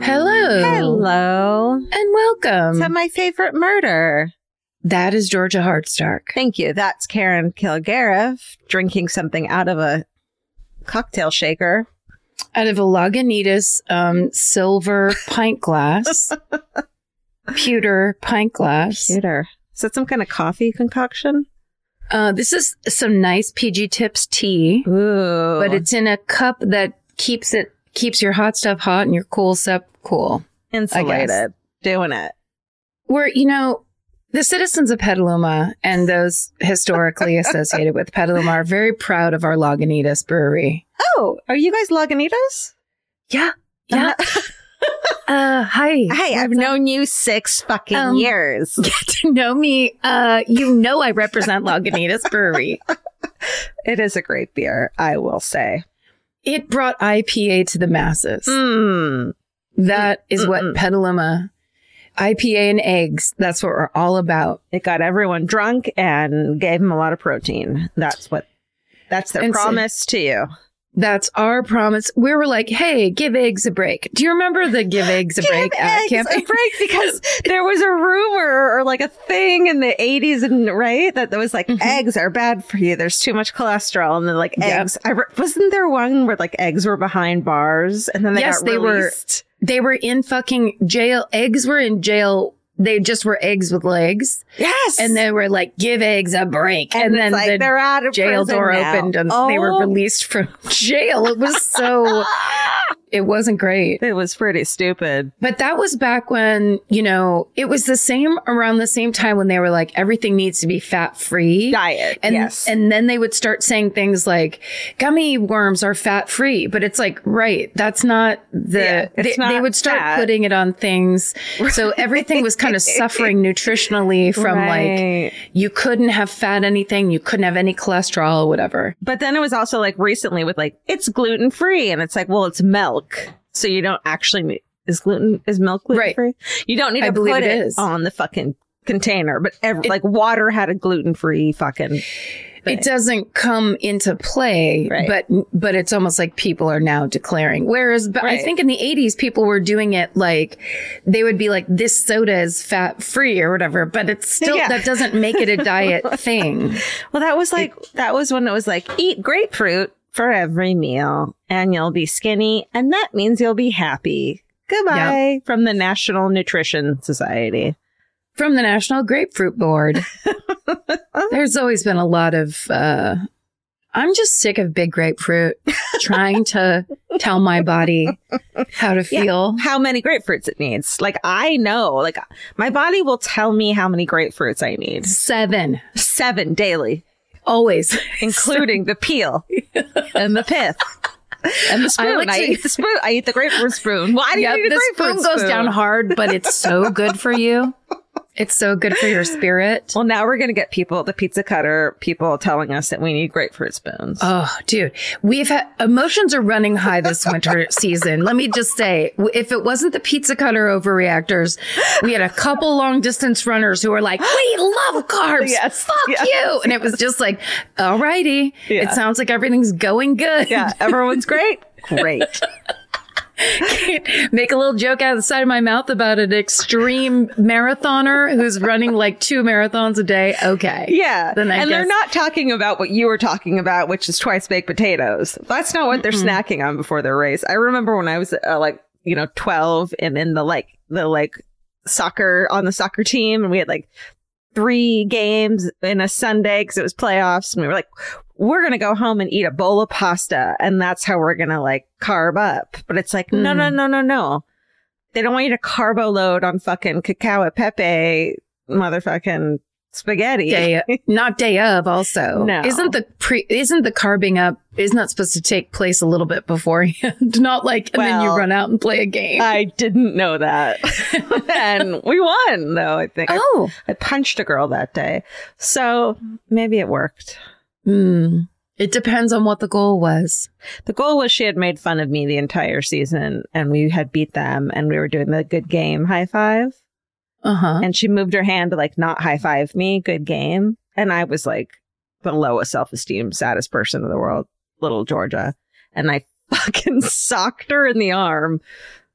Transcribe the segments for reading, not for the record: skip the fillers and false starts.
Hello. Hello. And welcome. To my favorite murder. That is Georgia Hardstark. Thank you. That's Karen Kilgariff drinking something out of a cocktail shaker. Out of a Lagunitas silver pint glass. Pewter pint glass. Pewter. Is that some kind of coffee concoction? This is some nice PG Tips tea. Ooh. But it's in a cup that keeps your hot stuff hot and your cool stuff cool. Insulated. Doing it. We're, the citizens of Petaluma and those historically associated with Petaluma are very proud of our Lagunitas brewery. Oh, are you guys Lagunitas? Yeah. Yeah. Hi. Hey, I've known you 6 fucking years. Get to know me. I represent Lagunitas Brewery. It is a great beer, I will say. It brought IPA to the masses. That is what Petaluma, IPA and eggs, that's what we're all about. It got everyone drunk and gave them a lot of protein. That's their promise to you. That's our promise. We were like, hey, give eggs a break. Do you remember the give eggs a break campaign? A break, because there was a rumor or like a thing in the 80s, and right, that there was like, eggs are bad for you. There's too much cholesterol. And then like eggs. Wasn't there one where like eggs were behind bars and then they got released? They were in fucking jail. Eggs were in jail. They just were eggs with legs. Yes. And they were like, give eggs a break. And then like, they're out of jail door now. opened and they were released from jail. It was so, it wasn't great. It was pretty stupid. But that was back when, it was around the same time when they were like, everything needs to be fat free. Diet. And, yes. And then they would start saying things like, gummy worms are fat free. But it's like, right. That's not they would start putting it on things. So everything was kind of suffering nutritionally from like, you couldn't have fat anything. You couldn't have any cholesterol or whatever. But then it was also like recently with like, it's gluten free. And it's like, well, it's milk. So you don't actually need, is milk gluten free? Right. You don't need to put it on the fucking container, but like water had a gluten free fucking thing. It doesn't come into play, but it's almost like people are now declaring. Whereas I think in the 80s, people were doing it like they would be like, this soda is fat free or whatever, but it's still, that doesn't make it a diet thing. Well, that was when it was like, eat grapefruit for every meal and you'll be skinny. And that means you'll be happy. Goodbye from the National Nutrition Society. From the National Grapefruit Board. There's always been a lot of, I'm just sick of big grapefruit trying to tell my body how to feel. How many grapefruits it needs. Like, I know, like, my body will tell me how many grapefruits I need. 7 daily. Always. Including the peel and the pith. And the spoon. I eat the spoon. I eat the grapefruit spoon. Why do you eat a grapefruit spoon? The spoon goes down hard, but it's so good for you. It's so good for your spirit. Well, now we're going to get the pizza cutter people telling us that we need grapefruit spoons. Oh, dude. Emotions are running high this winter season. Let me just say, if it wasn't the pizza cutter overreactors, we had a couple long distance runners who were like, we love carbs. Fuck you. And it was just like, all righty. Yeah. It sounds like everything's going good. Yeah. Everyone's great. Great. Make a little joke out of the side of my mouth about an extreme marathoner who's running like 2 marathons a day. Okay. Yeah. They're not talking about what you were talking about, which is twice baked potatoes. That's not what they're snacking on before their race. I remember when I was 12 and in the soccer on the soccer team, and we had like 3 games in a Sunday because it was playoffs, and we were like, we're going to go home and eat a bowl of pasta, and that's how we're going to like carb up. But it's like, no. They don't want you to carbo load on fucking cacao e pepe motherfucking spaghetti. Not day of also. No. Isn't the carbing up, isn't that supposed to take place a little bit beforehand? Not like, and then you run out and play a game. I didn't know that. And we won though, I think. Oh. I punched a girl that day. So maybe it worked. It depends on what the goal was. The goal was she had made fun of me the entire season and we had beat them and we were doing the good game high five. And she moved her hand to like not high five me, good game. And I was like the lowest self-esteem, saddest person in the world, little Georgia. And I fucking socked her in the arm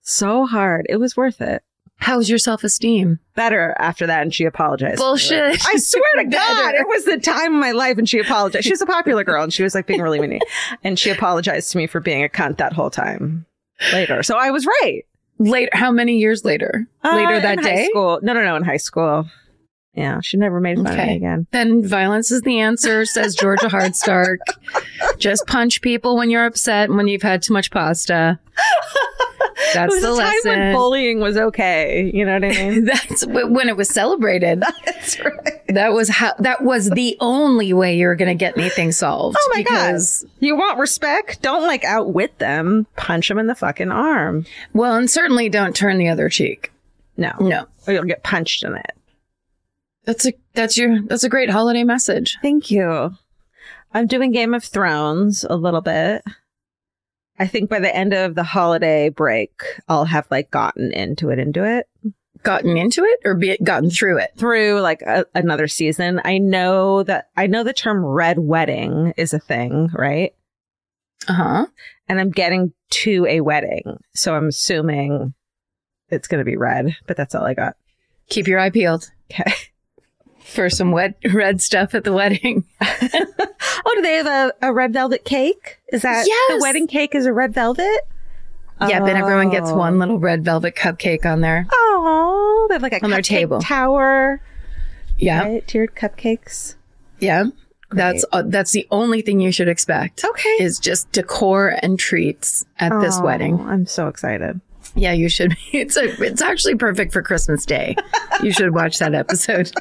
So hard. It was worth it. How's your self-esteem? Better after that, and she apologized. Bullshit. I swear to God, it was the time of my life, and she apologized. She was a popular girl, and she was like being really mean. And she apologized to me for being a cunt that whole time later. So I was right. Later, how many years later? Later that in day? High school. No, in high school. Yeah, she never made fun of me again. Then violence is the answer, says Georgia Hardstark. Just punch people when you're upset and when you've had too much pasta. That's the lesson. Time when bullying was okay. You know what I mean? That's when it was celebrated. That's right. That was the only way you were going to get anything solved. Oh my God. You want respect? Don't like outwit them. Punch them in the fucking arm. Well, and certainly don't turn the other cheek. No. Or you'll get punched in it. That's a great holiday message. Thank you. I'm doing Game of Thrones a little bit. I think by the end of the holiday break, I'll have like gotten into it. Gotten into it or gotten through it? Through like another season. I know the term red wedding is a thing, right? Uh-huh. And I'm getting to a wedding. So I'm assuming it's going to be red, but that's all I got. Keep your eye peeled. Okay. For some red stuff at the wedding. Oh, do they have a red velvet cake? Is that the wedding cake is a red velvet? Yeah, then everyone gets one little red velvet cupcake on there. Oh, they have like a on their table tower. Yeah. Right? Tiered cupcakes. Yeah. Great. That's the only thing you should expect. Okay. Is just decor and treats at this wedding. I'm so excited. Yeah, you should. It's actually perfect for Christmas Day. You should watch that episode.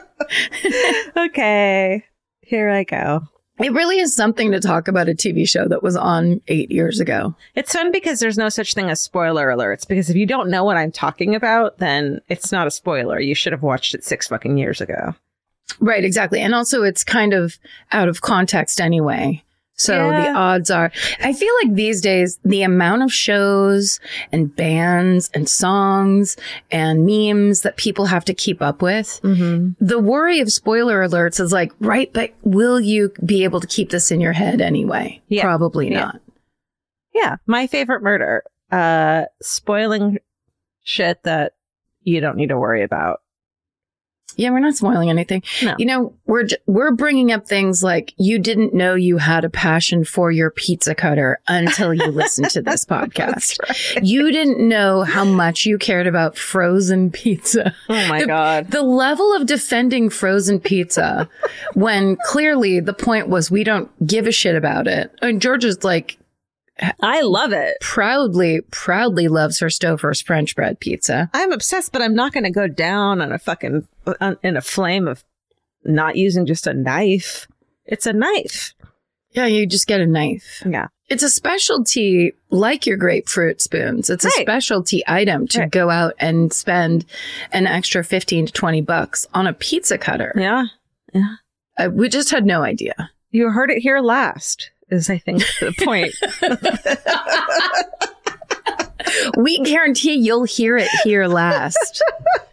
Okay. Here I go. It really is something to talk about a TV show that was on 8 years ago. It's fun because there's no such thing as spoiler alerts. Because if you don't know what I'm talking about, then it's not a spoiler. You should have watched it 6 fucking years ago. Right, exactly. And also it's kind of out of context anyway. So the odds are, I feel like these days, the amount of shows and bands and songs and memes that people have to keep up with, the worry of spoiler alerts is like, right, but will you be able to keep this in your head anyway? Yeah. Probably not. Yeah. My favorite murder, spoiling shit that you don't need to worry about. Yeah, we're not spoiling anything. No. You know, we're bringing up things like you didn't know you had a passion for your pizza cutter until you listened to this podcast. Right. You didn't know how much you cared about frozen pizza. Oh my God. The level of defending frozen pizza when clearly the point was we don't give a shit about it. And Georgia's like, I love it. Proudly loves her Stouffer's French bread pizza. I'm obsessed, but I'm not going to go down on a fucking in a flame of not using just a knife. It's a knife. Yeah, you just get a knife. Yeah. It's a specialty like your grapefruit spoons. It's a specialty item to go out and spend an extra $15 to $20 on a pizza cutter. Yeah. Yeah. We just had no idea. You heard it here last. Is I think the point. We guarantee you'll hear it here last.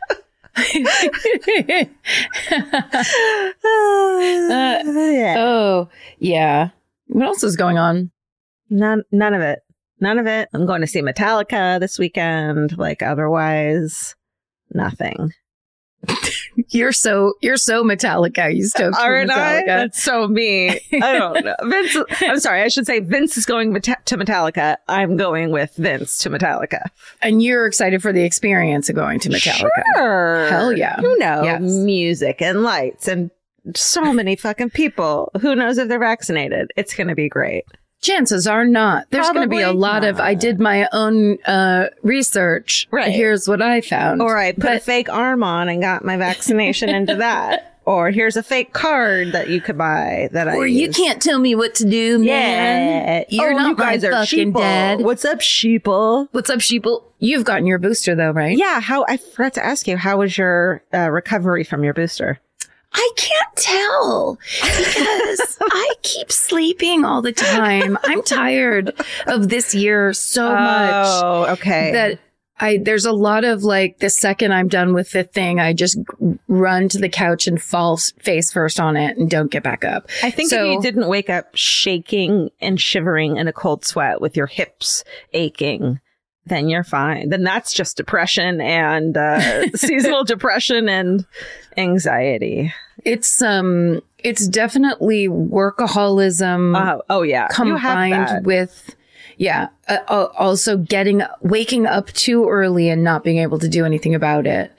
Oh, yeah. What else is going on? None of it. None of it. I'm going to see Metallica this weekend. Like otherwise, nothing. You're so Metallica. You stoked for Metallica. That's so me. I don't know. Vince. I'm sorry. I should say Vince is going to Metallica. I'm going with Vince to Metallica. And you're excited for the experience of going to Metallica. Sure. Hell yeah. You know, music and lights and so many fucking people. Who knows if they're vaccinated? It's going to be great. Chances are not. There's going to be a lot of, I did my own research. Right. Here's what I found. Or I put a fake arm on and got my vaccination into that. Or here's a fake card that you could buy that Or you can't tell me what to do, man. You're not you guys my are fucking sheeple. dad. What's up, sheeple? What's up, sheeple? You've gotten your booster though, right? Yeah. I forgot to ask you, how was your recovery from your booster? I can't tell because I keep sleeping all the time. I'm tired of this year so much. Oh, okay. That there's a lot of like the second I'm done with the thing, I just run to the couch and fall face first on it and don't get back up. I think if you didn't wake up shaking and shivering in a cold sweat with your hips aching, then you're fine. Then that's just depression and seasonal depression and anxiety. It's definitely workaholism. Oh yeah, combined with also waking up too early and not being able to do anything about it.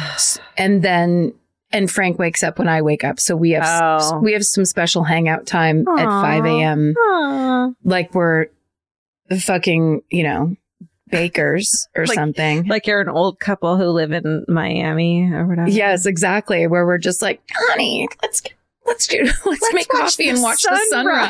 And Frank wakes up when I wake up, so we have some special hangout time at 5 a.m. Like we're fucking, bakers or something. Like you're an old couple who live in Miami or whatever. Yes, exactly. Where we're just like, honey, let's make coffee and watch the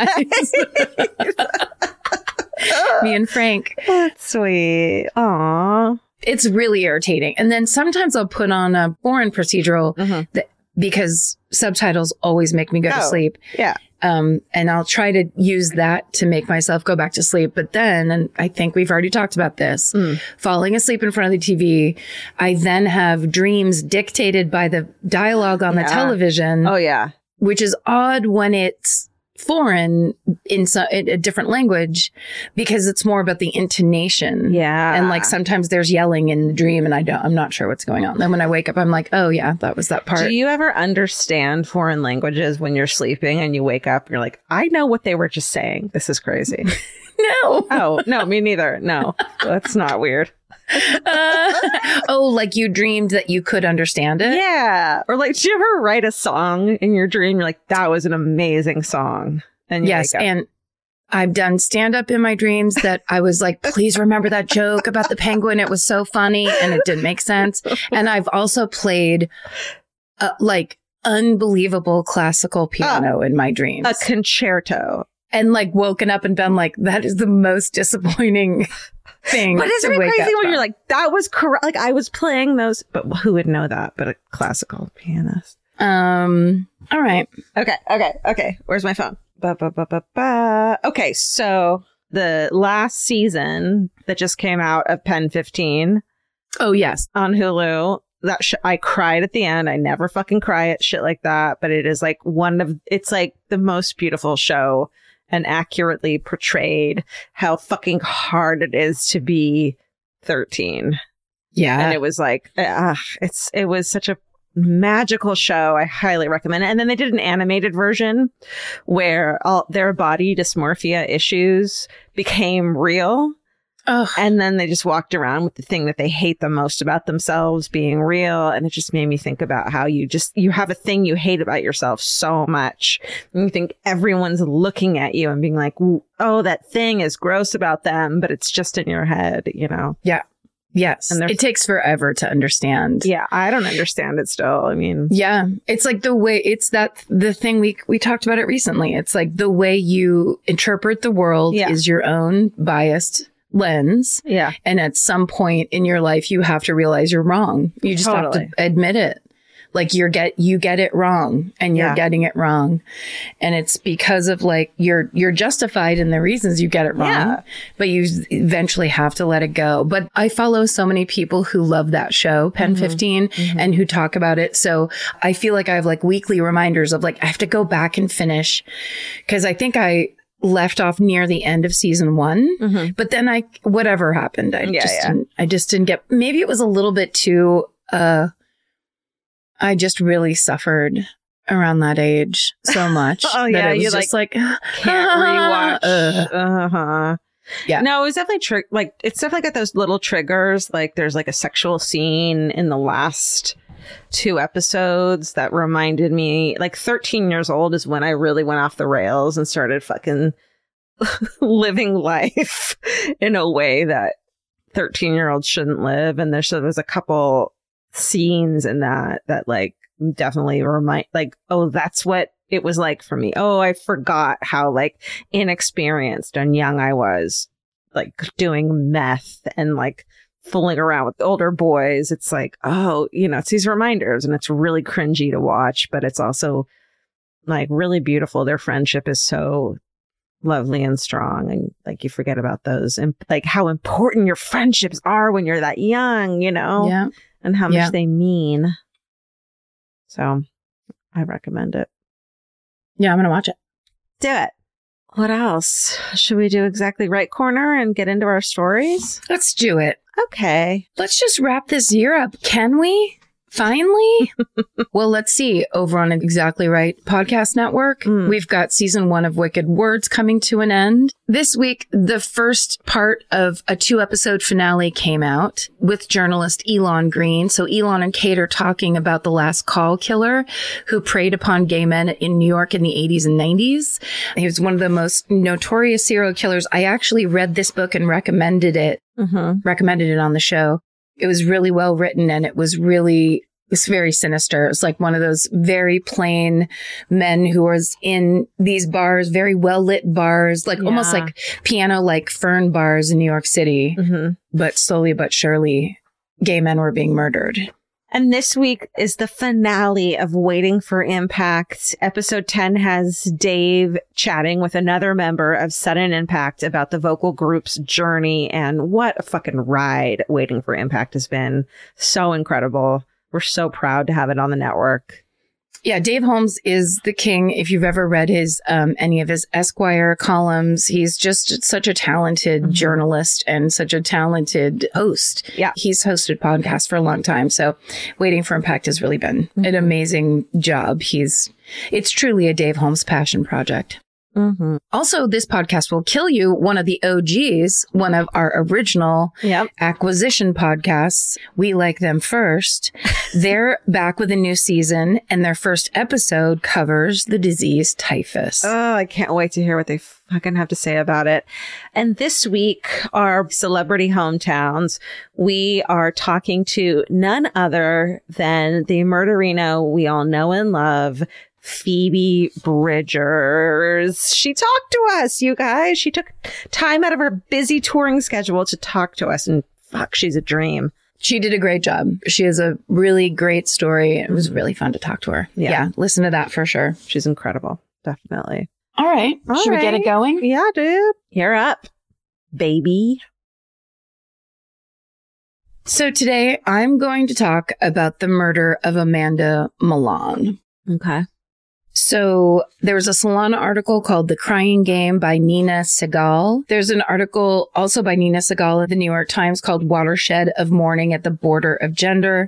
sunrise. Me and Frank. That's sweet. Aww. It's really irritating. And then sometimes I'll put on a foreign procedural because subtitles always make me go to sleep. Yeah. And I'll try to use that to make myself go back to sleep. But then, and I think we've already talked about this, falling asleep in front of the TV, I then have dreams dictated by the dialogue on the television. Oh, yeah. Which is odd when it's foreign in a different language because it's more about the intonation. Yeah. And like sometimes there's yelling in the dream and I'm not sure what's going on. Then when I wake up, I'm like, oh yeah, that was that part. Do you ever understand foreign languages when you're sleeping and you wake up and you're like, I know what they were just saying. This is crazy. No. Oh, no, me neither. No, that's not weird. Like you dreamed that you could understand it? Yeah. Or like, do you ever write a song in your dream? You're like, that was an amazing song. And yes. And I've done stand up in my dreams that I was like, please remember that joke about the penguin. It was so funny and it didn't make sense. And I've also played like unbelievable classical piano in my dreams. A concerto. And like woken up and been like, that is the most disappointing thing. But isn't it crazy when you're like, that was correct? Like I was playing those, but who would know that? But a classical pianist. All right. Okay. Where's my phone? Okay. So the last season that just came out of Pen 15. Oh, yes. On Hulu. That I cried at the end. I never fucking cry at shit like that. But it is like it's like the most beautiful show and accurately portrayed how fucking hard it is to be 13. Yeah. And it was like, it was such a magical show. I highly recommend it. And then they did an animated version where all their body dysmorphia issues became real. Oh. And then they just walked around with the thing that they hate the most about themselves being real. And it just made me think about how you have a thing you hate about yourself so much. And you think everyone's looking at you and being like, oh, that thing is gross about them, but it's just in your head, Yeah. Yes. And it takes forever to understand. Yeah. I don't understand it still. I mean. Yeah. It's like the thing we talked about it recently. It's like the way you interpret the world is your own biased lens. Yeah. And at some point in your life, you have to realize you're wrong. You just have to admit it. Like you get it wrong and you're getting it wrong. And it's because of like, you're justified in the reasons you get it wrong, but you eventually have to let it go. But I follow so many people who love that show, Pen 15, and who talk about it. So I feel like I have like weekly reminders of like, I have to go back and finish because I think I left off near the end of season 1, but then whatever happened, I just didn't get, maybe it was a little bit too, I just really suffered around that age so much. Oh yeah, that it was you just like can't rewatch. Yeah, no, it was definitely it's definitely got those little triggers. Like there's like a sexual scene in the last 2 episodes that reminded me. Like 13 years old is when I really went off the rails and started fucking living life in a way that 13-year-olds shouldn't live. And there's a couple scenes in that like definitely remind like, oh, that's what it was like for me. Oh, I forgot how like inexperienced and young I was, like doing meth and like fooling around with older boys. It's like, oh, it's these reminders and it's really cringy to watch, but it's also like really beautiful. Their friendship is so lovely and strong, and like you forget about those and like how important your friendships are when you're that young, Yeah. And how much they mean. So I recommend it. Yeah, I'm going to watch it. Do it. What else? Should we do Exactly Right Corner and get into our stories? Let's do it. Okay. Let's just wrap this year up. Can we? Finally? Well, let's see. Over on Exactly Right Podcast Network, we've got season 1 of Wicked Words coming to an end. This week, the first part of a 2-episode finale came out with journalist Elon Green. So Elon and Kate are talking about the last call killer who preyed upon gay men in New York in the 80s and 90s. He was one of the most notorious serial killers. I actually read this book and recommended it on the show. It was really well written, and it was very sinister. It was like one of those very plain men who was in these bars, very well lit bars, like almost like piano, like Fern bars in New York City. But slowly but surely, gay men were being murdered. And this week is the finale of Waiting for Impact. Episode 10 has Dave chatting with another member of Sudden Impact about the vocal group's journey. And what a fucking ride Waiting for Impact has been. So incredible. We're so proud to have it on the network. Yeah, Dave Holmes is the king. If you've ever read his any of his Esquire columns, he's just such a talented journalist and such a talented host. Yeah, he's hosted podcasts for a long time. So Waiting for Impact has really been an amazing job. It's truly a Dave Holmes passion project. Also, this podcast will kill you. One of the OGs, one of our original acquisition podcasts. We Like Them First. They're back with a new season, and their first episode covers the disease typhus. Oh, I can't wait to hear what they fucking have to say about it. And this week, our celebrity hometowns, we are talking to none other than the murderino we all know and love, Phoebe Bridgers. She talked to us, you guys. She took time out of her busy touring schedule to talk to us, and fuck, she's a dream. She did a great job. She has a really great story. It was really fun to talk to her. Yeah, listen to that for sure. She's incredible. Definitely. All right. Should we get it going? Yeah, dude. You're up, baby. So today I'm going to talk about the murder of Amanda Millan. Okay. So there was a Salon article called The Crying Game by Nina Segal. There's an article also by Nina Segal in the New York Times called Watershed of Mourning at the Border of Gender.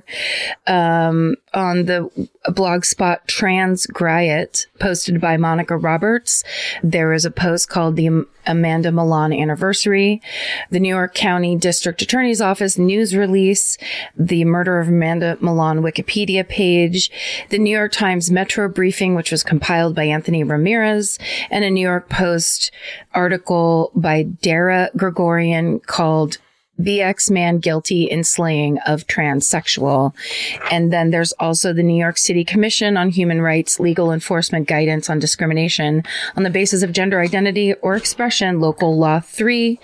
On the blogspot Transgriot, posted by Monica Roberts, there is a post called The Amanda Millan Anniversary. The New York County District Attorney's Office news release, the Murder of Amanda Millan Wikipedia page, the New York Times Metro briefing, which was compiled by Anthony Ramirez, and a New York Post article by Dara Gregorian called BX Man Guilty in Slaying of Transsexual. And then there's also the New York City Commission on Human Rights Legal Enforcement Guidance on Discrimination on the Basis of Gender Identity or Expression, Local Law 3,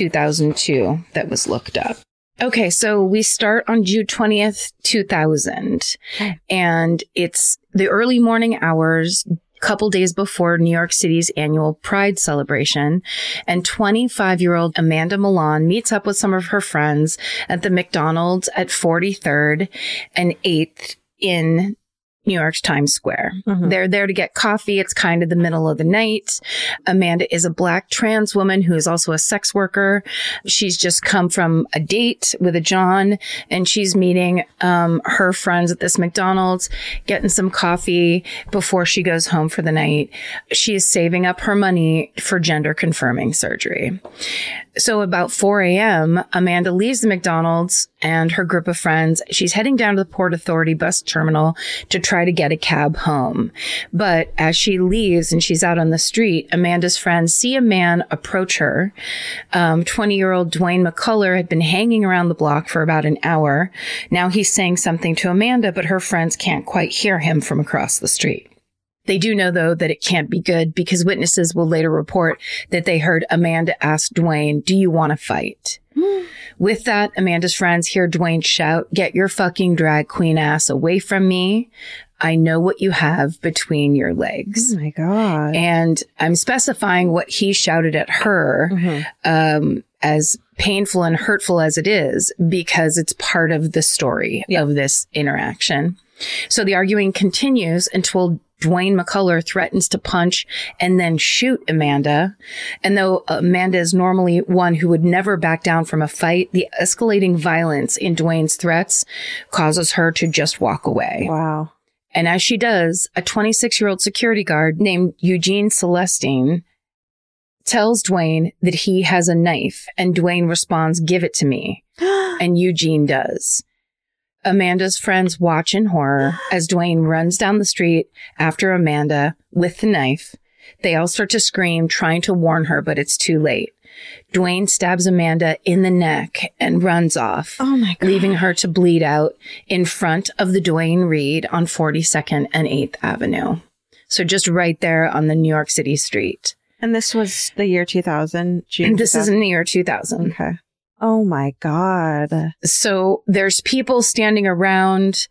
2002, that was looked up. Okay, so we start on June 20th, 2000, and it's the early morning hours, couple days before New York City's annual Pride celebration, and 25-year-old Amanda Millan meets up with some of her friends at the McDonald's at 43rd and 8th in New York's Times Square. They're there to get coffee. It's kind of the middle of the night. Amanda is a Black trans woman who is also a sex worker. She's just come from a date with a John, and she's meeting her friends at this McDonald's, getting some coffee before she goes home for the night. She is saving up her money for gender confirming surgery. So about 4 a.m., Amanda leaves the McDonald's and her group of friends. She's heading down to the Port Authority bus terminal to try to get a cab home. But as she leaves and she's out on the street, Amanda's friends see a man approach her. 20-year-old Dwayne McCullough had been hanging around the block for about an hour. Now he's saying something to Amanda, but her friends can't quite hear him from across the street. They do know, though, that it can't be good because witnesses will later report that they heard Amanda ask Dwayne, "Do you want to fight?" With that, Amanda's friends hear Dwayne shout, "Get your fucking drag queen ass away from me. I know what you have between your legs." Oh, my God. And I'm specifying what he shouted at her, as painful and hurtful as it is, because it's part of the story of this interaction. So the arguing continues until Dwayne McCullough threatens to punch and then shoot Amanda. And though Amanda is normally one who would never back down from a fight, the escalating violence in Dwayne's threats causes her to just walk away. Wow. And as she does, a 26-year-old security guard named Eugene Celestine tells Dwayne that he has a knife, and Dwayne responds, "Give it to me." And Eugene does. Amanda's friends watch in horror as Dwayne runs down the street after Amanda with the knife. They all start to scream, trying to warn her, but it's too late. Dwayne stabs Amanda in the neck and runs off, Oh my God. leaving her to bleed out in front of the Duane Reade on 42nd and 8th Avenue. So just right there on the New York City street. And this was the year 2000? June And this is 2000? in the year 2000. Okay. Oh my God. So there's people standing around.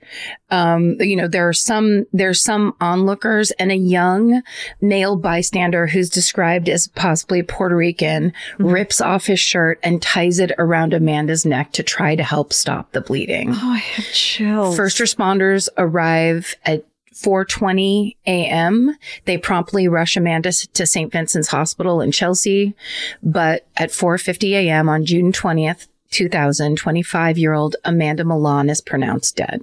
There's some onlookers and a young male bystander who's described as possibly Puerto Rican rips off his shirt and ties it around Amanda's neck to try to help stop the bleeding. Oh, I have chills. First responders arrive at 4:20 a.m. They promptly rush Amanda to St. Vincent's Hospital in Chelsea. But at 4:50 a.m. on June 20th, 2000, 25-year-old Amanda Milan is pronounced dead.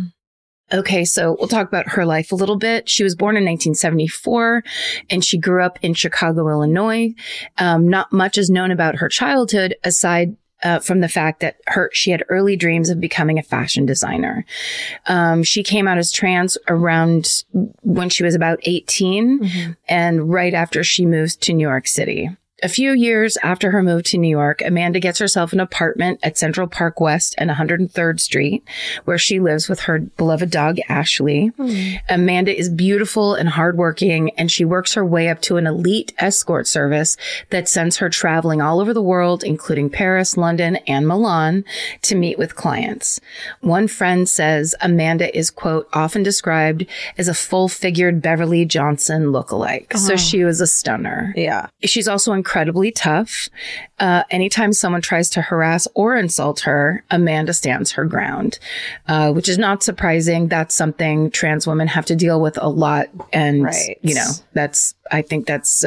Okay, so we'll talk about her life a little bit. She was born in 1974, and she grew up in Chicago, Illinois. Not much is known about her childhood aside from the fact that she had early dreams of becoming a fashion designer. She came out as trans around when she was about 18 and right after she moved to New York City. A few years after her move to New York, Amanda gets herself an apartment at Central Park West and 103rd Street, where she lives with her beloved dog, Ashley. Amanda is beautiful and hardworking, and she works her way up to an elite escort service that sends her traveling all over the world, including Paris, London, and Milan, to meet with clients. One friend says Amanda is, quote, often described as a full-figured Beverly Johnson lookalike. So she was a stunner. Yeah. She's also incredibly tough. Anytime someone tries to harass or insult her, Amanda stands her ground, which is not surprising. That's something trans women have to deal with a lot. And, Right. I think that's,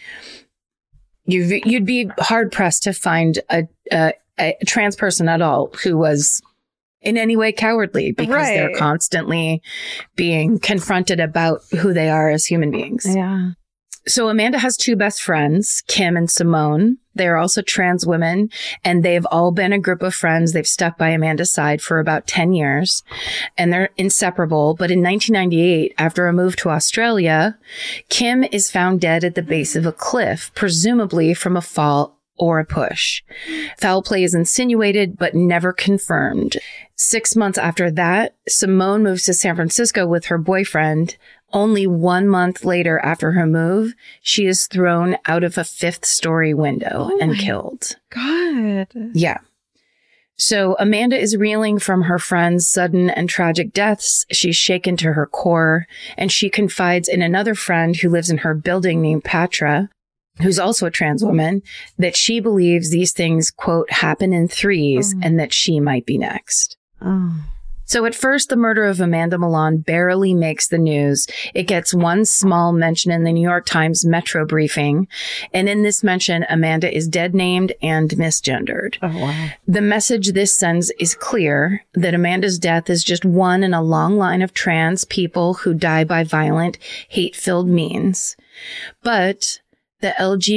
you'd be hard pressed to find a trans person at all who was in any way cowardly because they're constantly being confronted about who they are as human beings. Yeah. So Amanda has two best friends, Kim and Simone. They are also trans women, and they've all been a group of friends. They've stuck by Amanda's side for about 10 years, and they're inseparable. But in 1998, after a move to Australia, Kim is found dead at the base of a cliff, presumably from a fall or a push. Foul play is insinuated, but never confirmed. 6 months after that, Simone moves to San Francisco with her boyfriend. Only 1 month later after her move, she is thrown out of a 5th-story window and killed. God. Yeah. So Amanda is reeling from her friends' sudden and tragic deaths. She's shaken to her core, and she confides in another friend who lives in her building named Patra, who's also a trans woman, that she believes these things, quote, happen in threes and that she might be next. Oh. So at first, the murder of Amanda Milan barely makes the news. It gets one small mention in the New York Times Metro briefing. And in this mention, Amanda is dead named and misgendered. Oh, wow. The message this sends is clear that Amanda's death is just one in a long line of trans people who die by violent, hate-filled means. But the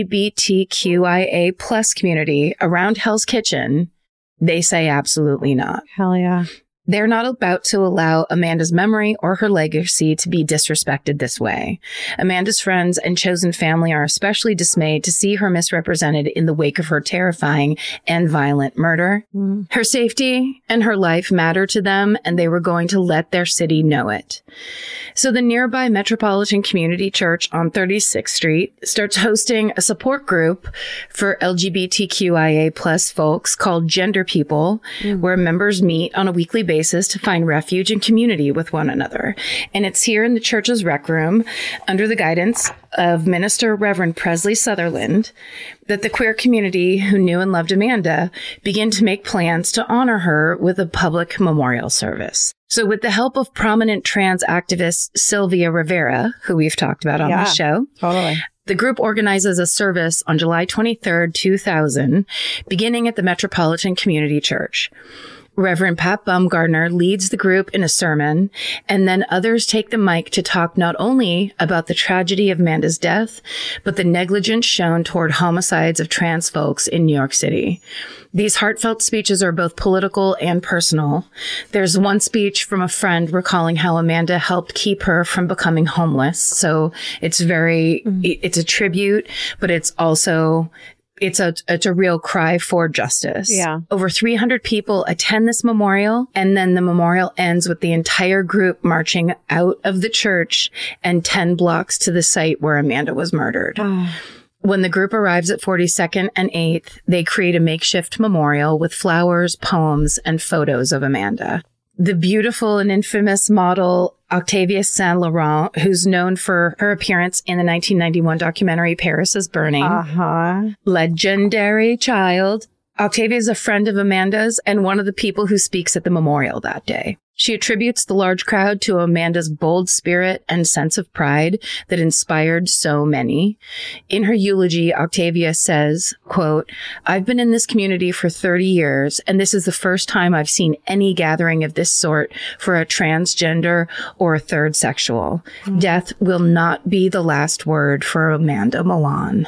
LGBTQIA plus community around Hell's Kitchen, they say absolutely not. Hell yeah. They're not about to allow Amanda's memory or her legacy to be disrespected this way. Amanda's friends and chosen family are especially dismayed to see her misrepresented in the wake of her terrifying and violent murder. Her safety and her life matter to them, and they were going to let their city know it. So the nearby Metropolitan Community Church on 36th Street starts hosting a support group for LGBTQIA plus folks called Gender People, where members meet on a weekly basis basis to find refuge and community with one another. And it's here in the church's rec room, under the guidance of Minister Reverend Presley Sutherland, that the queer community who knew and loved Amanda begin to make plans to honor her with a public memorial service. So with the help of prominent trans activist Sylvia Rivera, who we've talked about on the show, totally. The group organizes a service on July 23rd, 2000, beginning at the Metropolitan Community Church. Reverend Pat Baumgardner leads the group in a sermon, and then others take the mic to talk not only about the tragedy of Amanda's death, but the negligence shown toward homicides of trans folks in New York City. These heartfelt speeches are both political and personal. There's one speech from a friend recalling how Amanda helped keep her from becoming homeless. So it's it's a tribute, but it's also... It's a real cry for justice. Yeah. Over 300 people attend this memorial, and then the memorial ends with the entire group marching out of the church and 10 blocks to the site where Amanda was murdered. When the group arrives at 42nd and 8th, they create a makeshift memorial with flowers, poems, and photos of Amanda. The beautiful and infamous model Octavia Saint Laurent, who's known for her appearance in the 1991 documentary Paris is Burning. Legendary child. Octavia is a friend of Amanda's and one of the people who speaks at the memorial that day. She attributes the large crowd to Amanda's bold spirit and sense of pride that inspired so many. In her eulogy, Octavia says, quote, "I've been in this community for 30 years, and this is the first time I've seen any gathering of this sort for a transgender or a third sexual. Death will not be the last word for Amanda Milan."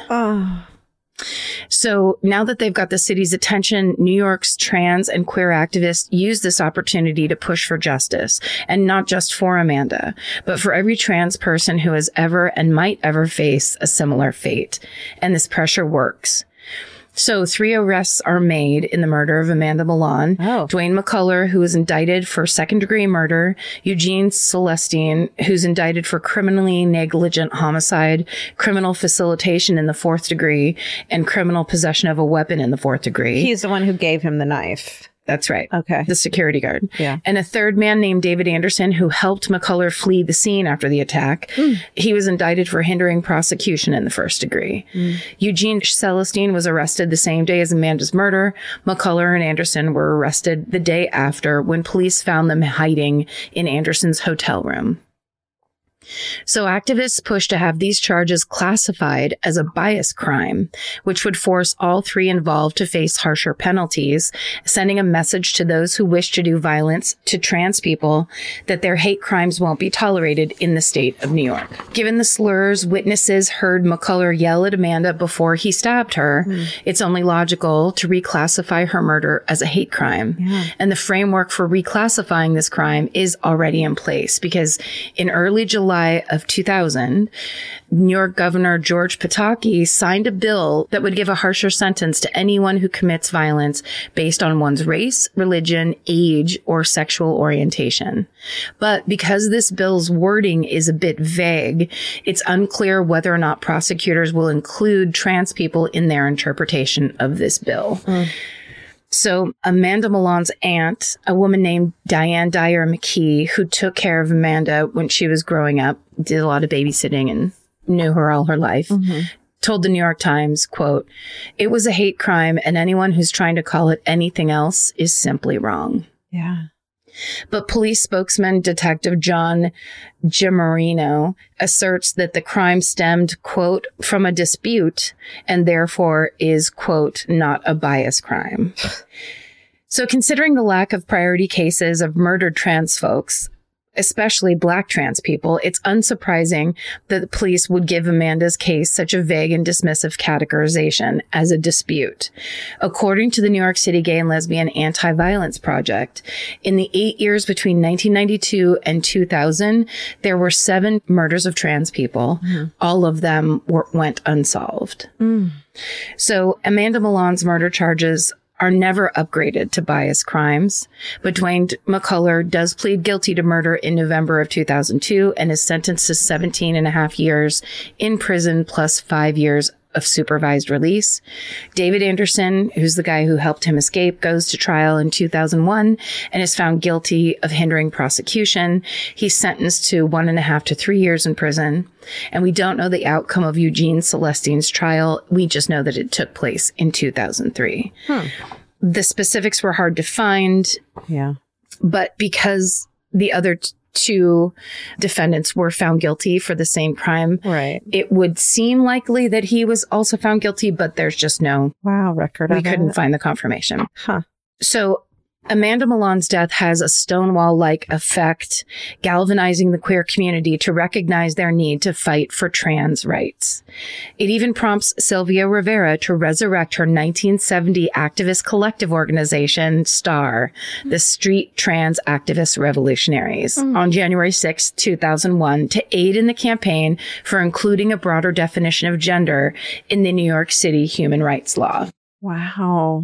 So now that they've got the city's attention, New York's trans and queer activists use this opportunity to push for justice, and not just for Amanda, but for every trans person who has ever and might ever face a similar fate. And this pressure works. So 3 arrests are made in the murder of Amanda Milan. Dwayne McCullough, who is indicted for second-degree murder, Eugene Celestine, who's indicted for criminally negligent homicide, criminal facilitation in the 4th degree, and criminal possession of a weapon in the 4th degree. He's the one who gave him the knife. That's right. Okay. The security guard. Yeah. And a third man named David Anderson, who helped McCullough flee the scene after the attack. He was indicted for hindering prosecution in the 1st degree. Eugene Celestine was arrested the same day as Amanda's murder. McCullough and Anderson were arrested the day after when police found them hiding in Anderson's hotel room. So activists push to have these charges classified as a bias crime, which would force all 3 involved to face harsher penalties, sending a message to those who wish to do violence to trans people that their hate crimes won't be tolerated in the state of New York. Given the slurs witnesses heard McCullough yell at Amanda before he stabbed her, it's only logical to reclassify her murder as a hate crime. And the framework for reclassifying this crime is already in place, because in early July of 2000, New York Governor George Pataki signed a bill that would give a harsher sentence to anyone who commits violence based on one's race, religion, age, or sexual orientation. But because this bill's wording is a bit vague, it's unclear whether or not prosecutors will include trans people in their interpretation of this bill. So Amanda Milan's aunt, a woman named Diane Dyer McKee, who took care of Amanda when she was growing up, did a lot of babysitting and knew her all her life, told the New York Times, quote, "It was a hate crime, and anyone who's trying to call it anything else is simply wrong." Yeah. But police spokesman Detective John Giammarino asserts that the crime stemmed, quote, "from a dispute and therefore is, quote, not a bias crime." So considering the lack of priority cases of murdered trans folks, especially Black trans people, it's unsurprising that the police would give Amanda's case such a vague and dismissive categorization as a dispute. According to the New York City Gay and Lesbian Anti-Violence Project, in the 8 years between 1992 and 2000, there were 7 murders of trans people. All of them went unsolved. So Amanda Milan's murder charges are never upgraded to bias crimes, but Dwayne McCullough does plead guilty to murder in November of 2002 and is sentenced to 17 and a half years in prison plus 5 years of supervised release. David Anderson, who's the guy who helped him escape, goes to trial in 2001 and is found guilty of hindering prosecution. He's sentenced to 1.5 to 3 years in prison. And we don't know the outcome of Eugene Celestine's trial. We just know that it took place in 2003. The specifics were hard to find. Yeah. But because the other two defendants were found guilty for the same crime, right, it would seem likely that he was also found guilty, but there's just no record. We couldn't find the confirmation. Huh. So Amanda Milan's death has a Stonewall-like effect, galvanizing the queer community to recognize their need to fight for trans rights. It even prompts Sylvia Rivera to resurrect her 1970 activist collective organization, STAR, the Street Trans Activist Revolutionaries, on January 6, 2001, to aid in the campaign for including a broader definition of gender in the New York City human rights law. Wow.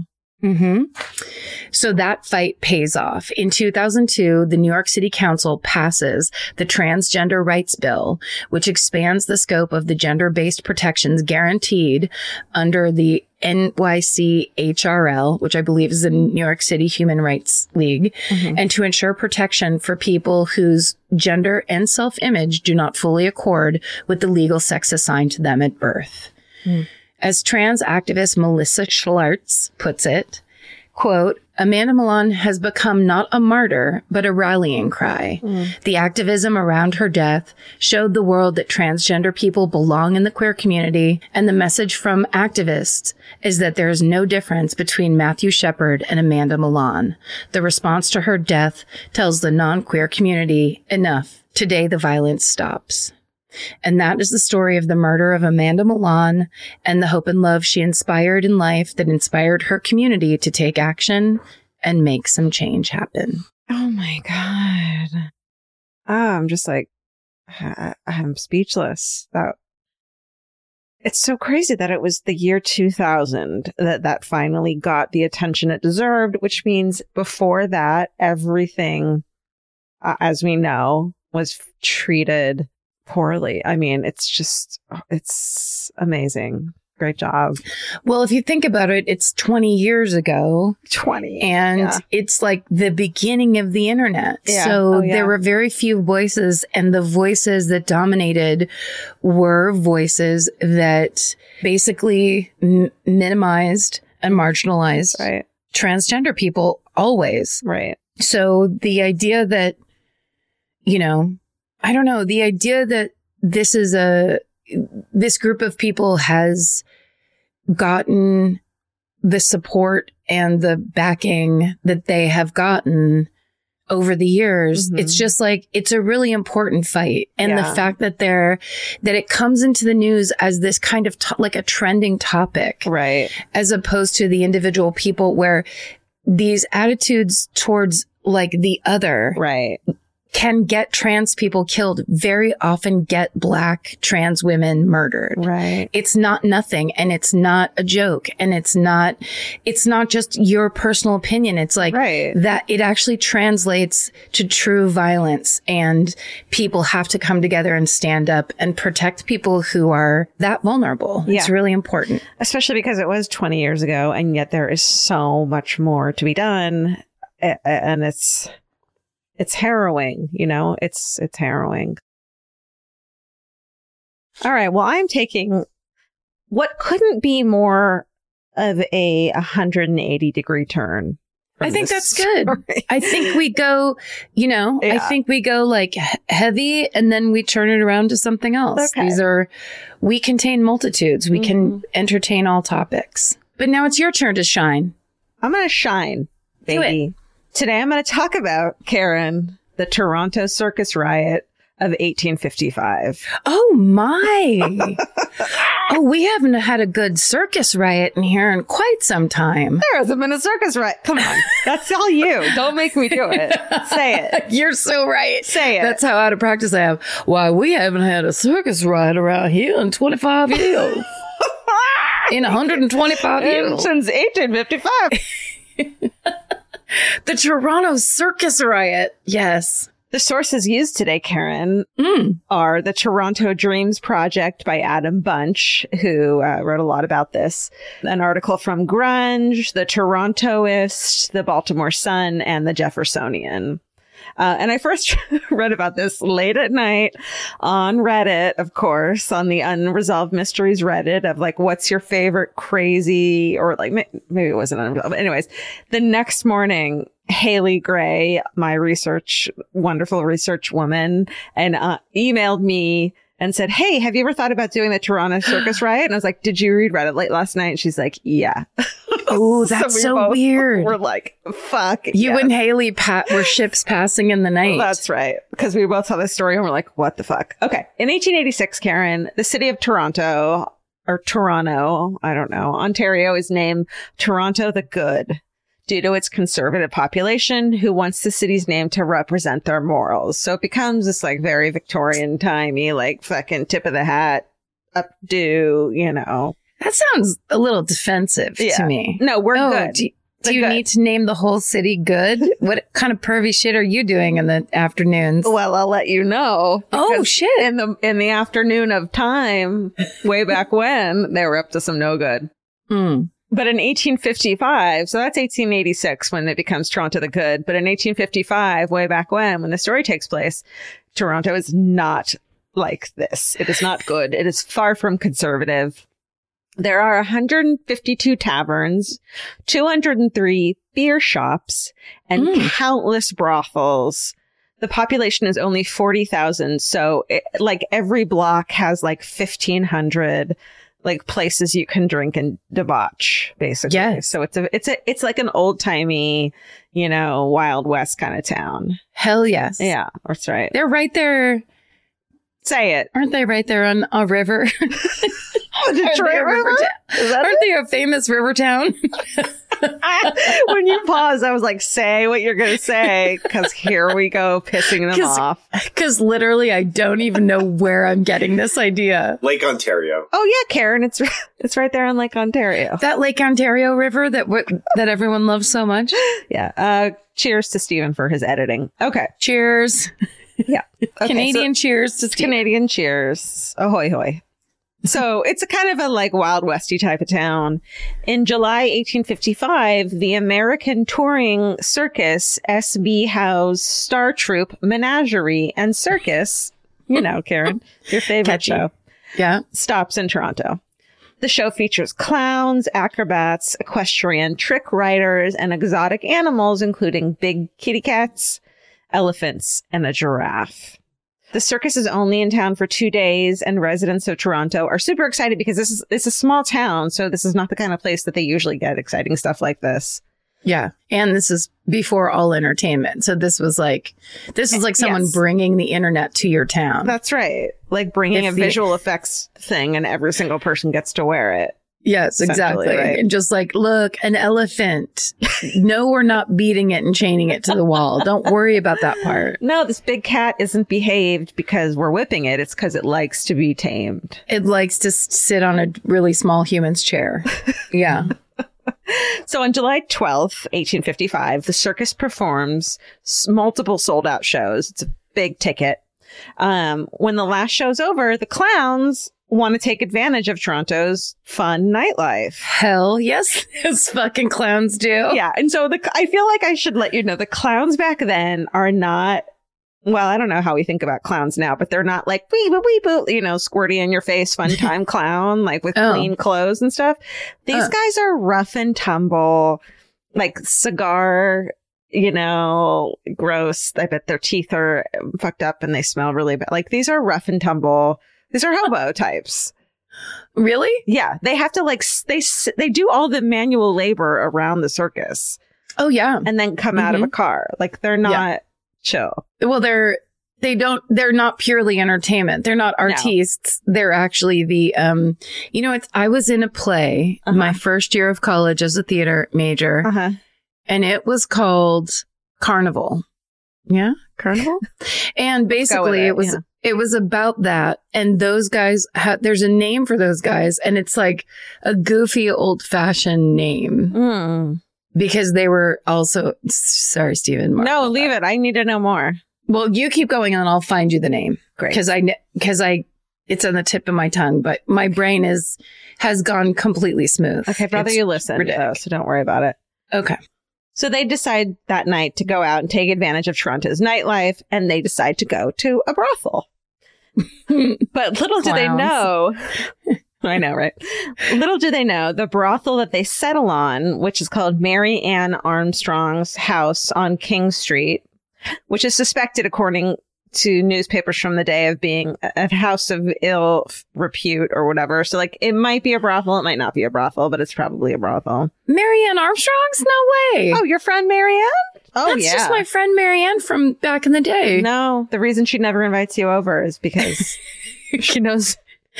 So that fight pays off. In 2002, the New York City Council passes the Transgender Rights Bill, which expands the scope of the gender-based protections guaranteed under the NYCHRL, which I believe is the New York City Human Rights League, and to ensure protection for people whose gender and self-image do not fully accord with the legal sex assigned to them at birth. As trans activist Melissa Schlartz puts it, quote, Amanda Milan has become not a martyr, but a rallying cry. The activism around her death showed the world that transgender people belong in the queer community, and the message from activists is that there is no difference between Matthew Shepard and Amanda Milan. The response to her death tells the non-queer community, enough. Today the violence stops. And that is the story of the murder of Amanda Milan and the hope and love she inspired in life that inspired her community to take action and make some change happen. Oh my God. I'm just like, I'm speechless. It's so crazy that it was the year 2000 that finally got the attention it deserved, which means before that, everything, as we know, was treated poorly. I mean, it's amazing. Great job. Well, if you think about it, it's 20 years ago. 20. And it's like the beginning of the internet. Yeah. So there were very few voices, and the voices that dominated were voices that basically minimized and marginalized transgender people always. Right. So the idea that, I don't know, the idea that this group of people has gotten the support and the backing that they have gotten over the years, it's just like, it's a really important fight. And the fact that it comes into the news as this kind of like a trending topic, right? As opposed to the individual people, where these attitudes towards like the other, right, can get trans people killed, very often get Black trans women murdered. Right. It's not nothing, and it's not a joke, and it's not just your personal opinion. It's like that it actually translates to true violence, and people have to come together and stand up and protect people who are that vulnerable. Yeah. It's really important. Especially because it was 20 years ago, and yet there is so much more to be done. And it's harrowing, it's harrowing. All right. Well, I'm taking what couldn't be more of a 180-degree turn. I think that's good. I think we go, I think we go like heavy, and then we turn it around to something else. Okay. We contain multitudes. We can entertain all topics. But now it's your turn to shine. I'm going to shine, baby. Today, I'm going to talk about, Karen, the Toronto Circus Riot of 1855. Oh, my. We haven't had a good circus riot in here in quite some time. There hasn't been a circus riot. Come on. That's all you. Don't make me do it. Say it. You're so right. Say it. That's how out of practice I am. Why, we haven't had a circus riot around here in 25 years. In 125 years. Since 1855. The Toronto Circus Riot. Yes. The sources used today, Karen, are the Toronto Dreams Project by Adam Bunch, who wrote a lot about this. An article from Grunge, the Torontoist, the Baltimore Sun, and the Jeffersonian. And I first read about this late at night on Reddit, of course, on the Unresolved Mysteries Reddit of like, what's your favorite crazy, or like, maybe it wasn't unresolved. But anyways, the next morning, Haley Gray, my wonderful research woman, and emailed me and said, hey, have you ever thought about doing the Toronto Circus Riot? And I was like, did you read Reddit late last night? And she's like, yeah. Oh, that's so weird. We're like, fuck. You and Haley were ships passing in the night. That's right. Because we both saw this story and we're like, what the fuck? Okay. In 1886, Karen, the city of Toronto, or Toronto, I don't know, Ontario is named Toronto the Good, due to its conservative population who wants the city's name to represent their morals. So it becomes this like very Victorian timey, like fucking tip of the hat, updo, you know. That sounds a little defensive to me. No, we're good. Do you need to name the whole city good? What kind of pervy shit are you doing in the afternoons? Well, I'll let you know. Oh shit. In the afternoon of time, way back when, they were up to some no good. But in 1855, so that's 1886 when it becomes Toronto the Good. But in 1855, way back when the story takes place, Toronto is not like this. It is not good. It is far from conservative. There are 152 taverns, 203 beer shops, and countless brothels. The population is only 40,000. So like every block has like 1,500 like places you can drink and debauch, basically. Yeah. So it's like an old timey, you know, Wild West kind of town. Hell yes. Yeah, that's right. They're right there. Say it. Aren't they right there on a river? Detroit River? Aren't they a famous river town? When you paused, I was like, say what you're going to say, because here we go, pissing them off. Because literally, I don't even know where I'm getting this idea. Lake Ontario. Oh, yeah, Karen. It's right there on Lake Ontario. That Lake Ontario river that everyone loves so much. Yeah. Cheers to Stephen for his editing. Okay. Cheers. Yeah. Okay, Canadian cheers to Stephen. Canadian cheers. Ahoy, hoy. So it's a kind of a like Wild Westy type of town. In July 1855, the American touring circus SB Howe's Star Troupe Menagerie and Circus, you know, Karen, your favorite show, stops in Toronto. The show features clowns, acrobats, equestrian trick riders, and exotic animals, including big kitty cats, elephants, and a giraffe. The circus is only in town for 2 days, and residents of Toronto are super excited because it's a small town. So this is not the kind of place that they usually get exciting stuff like this. Yeah. And this is before all entertainment. So this was like someone bringing the internet to your town. That's right. Like bringing a visual effects thing and every single person gets to wear it. Yes, exactly. Right? And just like, look, an elephant. No, we're not beating it and chaining it to the wall. Don't worry about that part. No, this big cat isn't behaved because we're whipping it. It's because it likes to be tamed. It likes to sit on a really small human's chair. Yeah. So on July 12th, 1855, the circus performs multiple sold out shows. It's a big ticket. When the last show's over, the clowns want to take advantage of Toronto's fun nightlife. Hell yes, those fucking clowns do. Yeah. And so I feel like I should let you know the clowns back then are not, well, I don't know how we think about clowns now, but they're not like, wee boo, you know, squirty in your face, fun time clown, like with clean clothes and stuff. These guys are rough and tumble, like cigar, you know, gross. I bet their teeth are fucked up and they smell really bad. Like these are rough and tumble. These are hobo types. Really? Yeah. They have to like, they do all the manual labor around the circus. Oh, yeah. And then come out of a car. Like they're not chill. Well, they're not purely entertainment. They're not artistes. No. They're actually the, you know, I was in a play my first year of college as a theater major and it was called Carnival. Yeah. Carnival. And basically it was about that. And those guys there's a name for those guys. And it's like a goofy old fashioned name because they were also, sorry, Stephen. No, leave it. I need to know more. Well, you keep going and I'll find you the name. Great. Because it's on the tip of my tongue, but my brain has gone completely smooth. Okay, brother, you listen, though, so don't worry about it. Okay. So they decide that night to go out and take advantage of Toronto's nightlife, and they decide to go to a brothel. But little do they know... I know, right? Little do they know, the brothel that they settle on, which is called Mary Ann Armstrong's house on King Street, which is suspected, according to newspapers from the day, of being a house of ill repute or whatever. So, like, it might be a brothel, it might not be a brothel, but it's probably a brothel. Mary Ann Armstrong's? No way. Oh, your friend Mary Ann? Oh, That's just my friend Mary Ann from back in the day. No, the reason she never invites you over is because she knows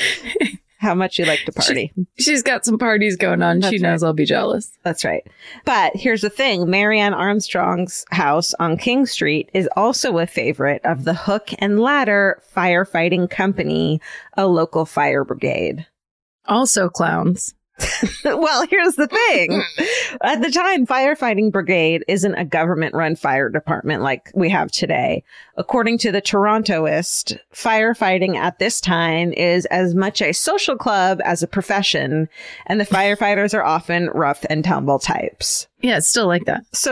how much you like to party. She's got some parties going on. She knows I'll be jealous. That's right. But here's the thing. Mary Ann Armstrong's house on King Street is also a favorite of the Hook and Ladder Firefighting Company, a local fire brigade. Also clowns. Well, here's the thing. At the time, firefighting brigade isn't a government-run fire department like we have today. According to the Torontoist, firefighting at this time is as much a social club as a profession, and the firefighters are often rough and tumble types. Yeah, it's still like that. So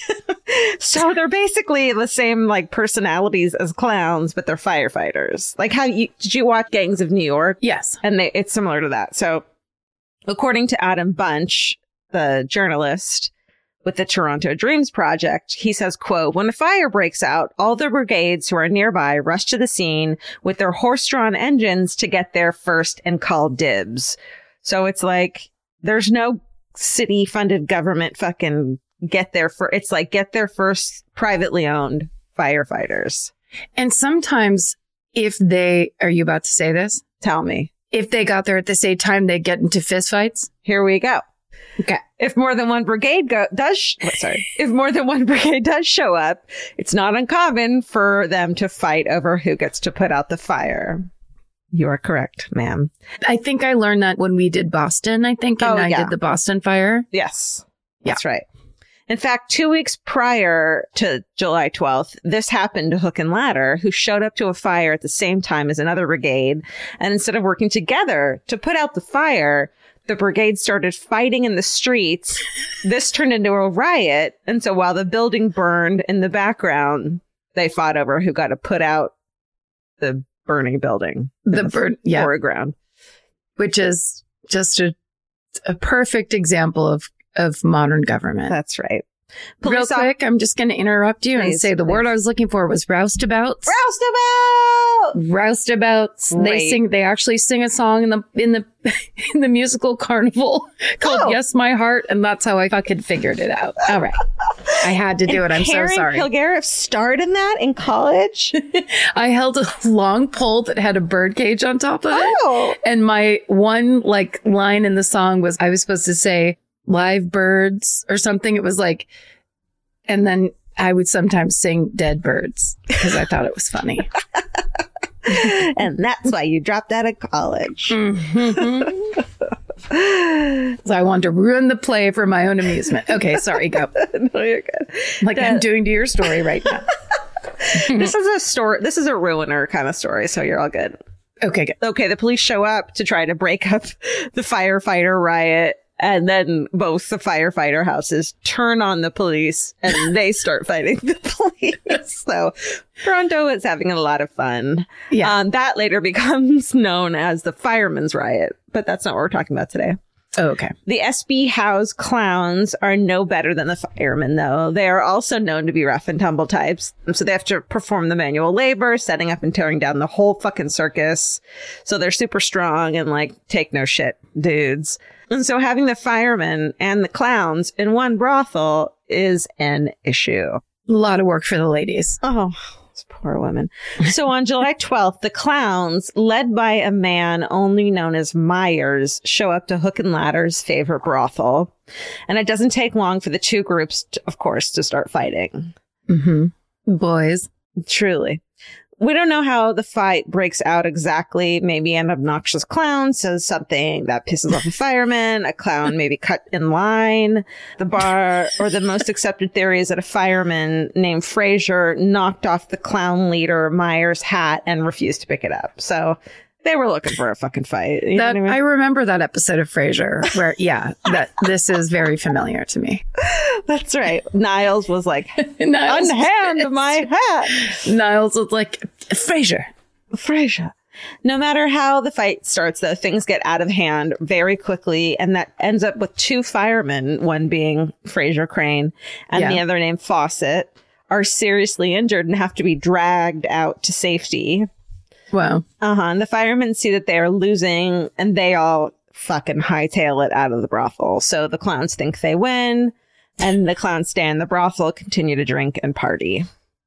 they're basically the same like personalities as clowns, but they're firefighters. Like did you watch Gangs of New York? Yes. And it's similar to that. So according to Adam Bunch, the journalist with the Toronto Dreams Project, he says, quote, when a fire breaks out, all the brigades who are nearby rush to the scene with their horse-drawn engines to get there first and call dibs. So it's like, there's no city-funded government fucking get there first privately owned firefighters. And sometimes are you about to say this? Tell me. If they got there at the same time, they get into fistfights. Here we go. Okay. If more than one brigade if more than one brigade does show up, it's not uncommon for them to fight over who gets to put out the fire. You are correct, ma'am. I think I learned that when we did Boston, I did the Boston fire. Yes. That's right. In fact, 2 weeks prior to July 12th, this happened to Hook and Ladder, who showed up to a fire at the same time as another brigade. And instead of working together to put out the fire, the brigade started fighting in the streets. This turned into a riot. And so while the building burned in the background, they fought over who got to put out the burning building. Foreground. Which is just a perfect example of modern government. That's right. Real quick, I'm just going to interrupt you and say the word I was looking for was roustabouts. Roustabouts. They actually sing a song in the musical Carnival called Yes, My Heart, and that's how I fucking figured it out. All right. I had to do it. I'm so sorry. Karen Kilgariff starred in that in college. I held a long pole that had a bird cage on top of it. And my one line in the song was I was supposed to say live birds or something. It was like, and then I would sometimes sing dead birds because I thought it was funny. And that's why you dropped out of college. Mm-hmm. So I wanted to ruin the play for my own amusement. Okay, sorry, go. No, you're good. I'm doing to your story right now. This is a story. This is a ruiner kind of story, so you're all good. Okay, good. Okay, the police show up to try to break up the firefighter riot. And then both the firefighter houses turn on the police and they start fighting the police. So Toronto is having a lot of fun. Yeah. That later becomes known as the Firemen's Riot, but that's not what we're talking about today. Oh, okay. The SB House clowns are no better than the firemen, though. They are also known to be rough and tumble types. So they have to perform the manual labor, setting up and tearing down the whole fucking circus. So they're super strong and take no shit dudes. And so having the firemen and the clowns in one brothel is an issue. A lot of work for the ladies. Oh, those poor women. So on July 12th, the clowns, led by a man only known as Myers, show up to Hook and Ladder's favorite brothel. And it doesn't take long for the two groups, of course, to start fighting. Mm-hmm. Boys. Truly. We don't know how the fight breaks out exactly. Maybe an obnoxious clown says something that pisses off a fireman. A clown maybe cut in line. The bar, or the most accepted theory is that a fireman named Fraser knocked off the clown leader Myers' hat and refused to pick it up. So they were looking for a fucking fight. You know what I mean? I remember that episode of Frasier where, that this is very familiar to me. That's right. Niles was like, Niles unhand my hat. Niles was like, Frasier. No matter how the fight starts, though, things get out of hand very quickly. And that ends up with two firemen, one being Fraser Crane and the other named Fawcett, are seriously injured and have to be dragged out to safety. Wow. And the firemen see that they are losing and they all fucking hightail it out of the brothel. So the clowns think they win and the clowns stay in the brothel, continue to drink and party.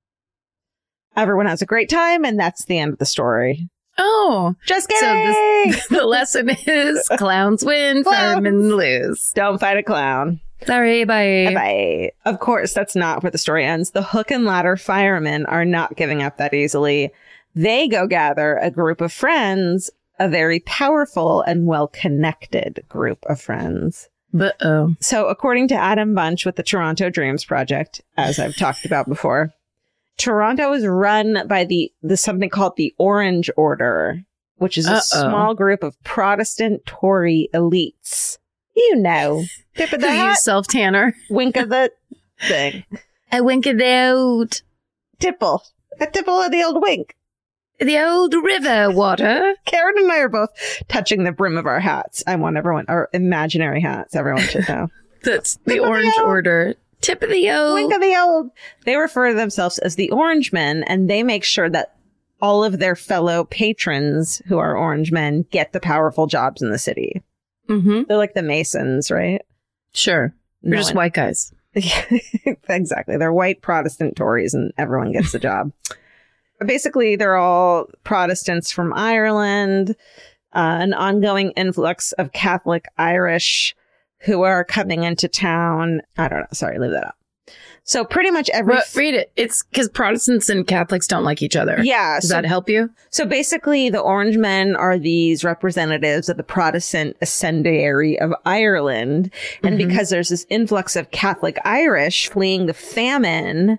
Everyone has a great time and that's the end of the story. Oh, just kidding. So the lesson is clowns win, firemen lose. Don't fight a clown. Sorry, bye. Bye. Of course, that's not where the story ends. The hook and ladder firemen are not giving up that easily. They go gather a group of friends, a very powerful and well-connected group of friends. Uh-oh. So according to Adam Bunch with the Toronto Dreams Project, as I've talked about before, Toronto is run by the something called the Orange Order, which is a small group of Protestant Tory elites. You know, tip of the hat, self-tanner. Wink of the thing. I wink it out. Tipple. A tipple of the old wink. The old river water. Karen and I are both touching the brim of our hats. I want everyone, our imaginary hats, everyone should know. That's the Orange Order. Tip of the old. Wink of the old. They refer to themselves as the Orange Men, and they make sure that all of their fellow patrons who are Orange Men get the powerful jobs in the city. Mm-hmm. They're like the Masons, right? Sure. They're just white guys. Exactly. They're white Protestant Tories, and everyone gets the job. Basically, they're all Protestants from Ireland, an ongoing influx of Catholic Irish who are coming into town. I don't know. Sorry, leave that out. So pretty much every... read it. It's because Protestants and Catholics don't like each other. Yeah. Does that help you? So basically, the Orange Men are these representatives of the Protestant ascendancy of Ireland. And because there's this influx of Catholic Irish fleeing the famine,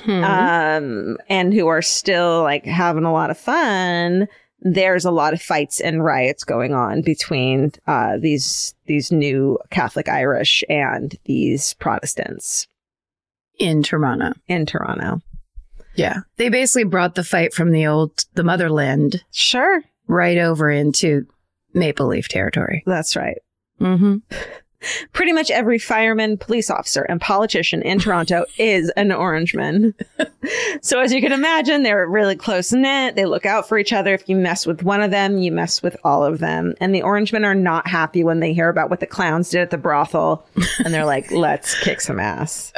and who are still like having a lot of fun, there's a lot of fights and riots going on between these new Catholic Irish and these Protestants. In Toronto. Yeah. They basically brought the fight from the motherland. Sure. Right over into Maple Leaf territory. That's right. Mm-hmm. Pretty much every fireman, police officer, and politician in Toronto is an Orangeman. So as you can imagine, they're really close-knit. They look out for each other. If you mess with one of them, you mess with all of them. And the Orangemen are not happy when they hear about what the clowns did at the brothel. And they're like, let's kick some ass.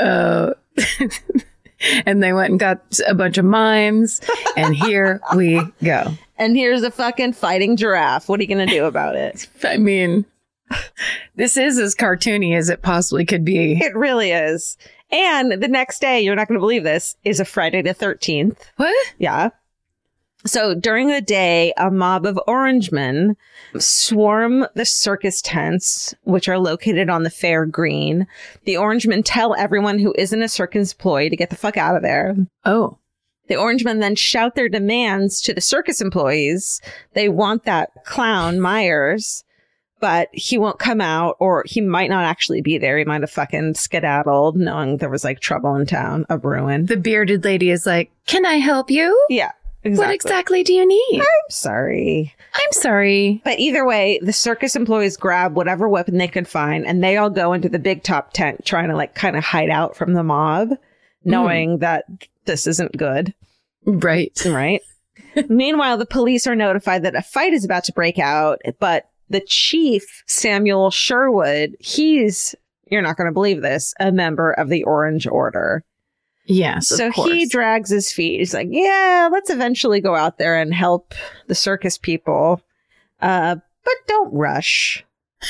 And they went and got a bunch of mimes. And here we go. And here's a fucking fighting giraffe. What are you going to do about it? I mean... this is as cartoony as it possibly could be. It really is. And the next day, you're not going to believe this, is a Friday the 13th. What? Yeah. So during the day, a mob of Orangemen swarm the circus tents, which are located on the Fair Green. The Orangemen tell everyone who isn't a circus employee to get the fuck out of there. Oh. The Orangemen then shout their demands to the circus employees. They want that clown, Myers, but he won't come out, or he might not actually be there. He might have fucking skedaddled, knowing there was like trouble in town, a ruin. The bearded lady is like, can I help you? Yeah, exactly. What exactly do you need? I'm sorry. But either way, the circus employees grab whatever weapon they could find, and they all go into the big top tent trying to like kind of hide out from the mob, knowing that this isn't good. Right. Meanwhile, the police are notified that a fight is about to break out, but the chief, Samuel Sherwood, he's, you're not going to believe this, a member of the Orange Order. Yes, so he drags his feet. He's like, yeah, let's eventually go out there and help the circus people. But don't rush.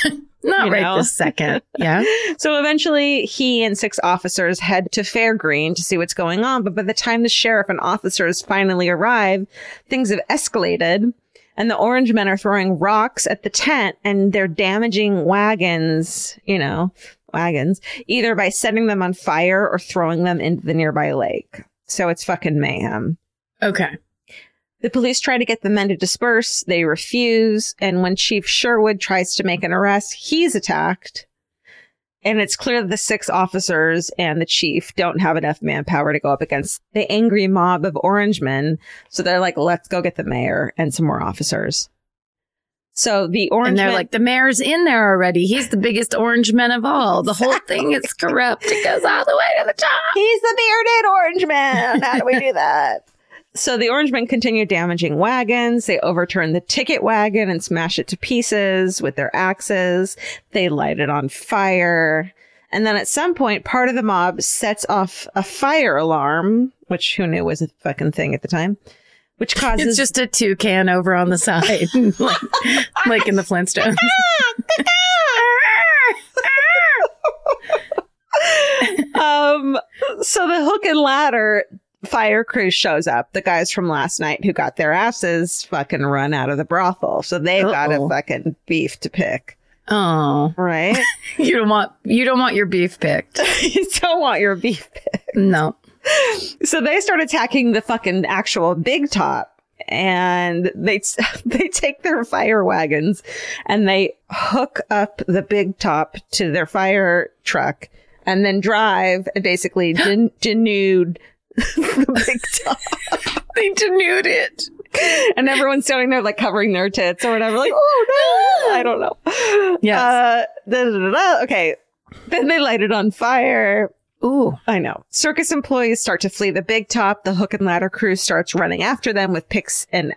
Not right this second. Yeah. So eventually he and 6 officers head to Fairgreen to see what's going on. But by the time the sheriff and officers finally arrive, things have escalated. And the Orange Men are throwing rocks at the tent and they're damaging wagons, either by setting them on fire or throwing them into the nearby lake. So it's fucking mayhem. Okay. The police try to get the men to disperse. They refuse. And when Chief Sherwood tries to make an arrest, he's attacked. And it's clear that the 6 officers and the chief don't have enough manpower to go up against the angry mob of Orangemen. So they're like, let's go get the mayor and some more officers. So the Orangemen... And they're like, the mayor's in there already. He's the biggest Orangeman of all. The whole thing is corrupt. It goes all the way to the top. He's the bearded Orangeman. How do we do that? So the Orangemen continue damaging wagons. They overturn the ticket wagon and smash it to pieces with their axes. They light it on fire. And then at some point, part of the mob sets off a fire alarm, which who knew was a fucking thing at the time, which causes... It's just a toucan over on the side, like in the Flintstones. So the hook and ladder... fire crew shows up. The guys from last night who got their asses fucking run out of the brothel. So they've got a fucking beef to pick. Oh. Right? You don't want your beef picked. You don't want your beef picked. No. So they start attacking the fucking actual big top. And they take their fire wagons and they hook up the big top to their fire truck and then drive and basically denude the big top. They denude it. And everyone's standing there like covering their tits or whatever. Like, oh no, I don't know. Yes. Okay. Then they light it on fire. Ooh. I know. Circus employees start to flee the big top. The hook and ladder crew starts running after them with pikes and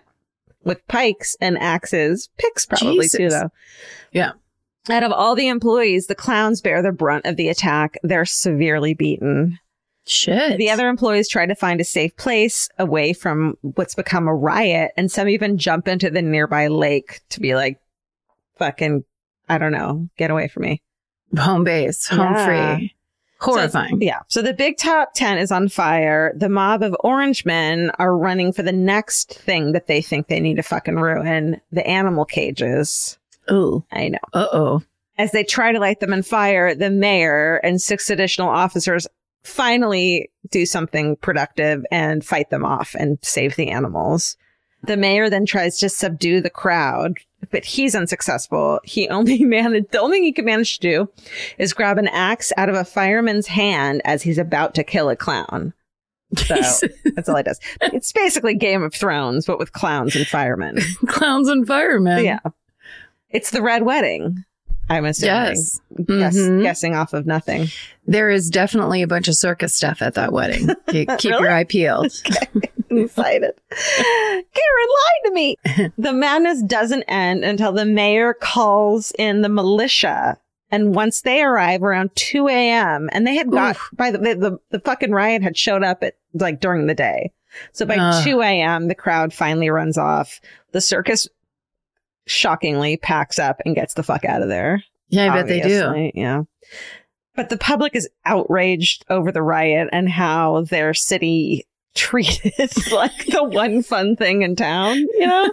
axes. Picks probably too, though. Yeah. Out of all the employees, the clowns bear the brunt of the attack. They're severely beaten. Shit. The other employees try to find a safe place away from what's become a riot, and some even jump into the nearby lake to be like, fucking, I don't know, get away from me. Home base, home free. Horrifying. So the big top tent is on fire. The mob of Orangemen are running for the next thing that they think they need to fucking ruin, the animal cages. Ooh. I know. Uh-oh. As they try to light them on fire, the mayor and 6 additional officers finally do something productive and fight them off and save the animals. The mayor then tries to subdue the crowd, but he's unsuccessful. The only thing he can manage to do is grab an axe out of a fireman's hand as he's about to kill a clown. So that's all he does. It's basically Game of Thrones, but with clowns and firemen. Clowns and firemen. Yeah. It's the Red Wedding, I'm assuming. Yes. Guessing off of nothing. There is definitely a bunch of circus stuff at that wedding. Keep your eye peeled. Okay. Excited. Karen lied to me. The madness doesn't end until the mayor calls in the militia. And once they arrive around 2 a.m. and they had got by the fucking riot had showed up at like during the day. So by 2 a.m. the crowd finally runs off. The circus shockingly packs up and gets the fuck out of there. Yeah, I bet they do. Yeah. But the public is outraged over the riot and how their city treated like the one fun thing in town, you know?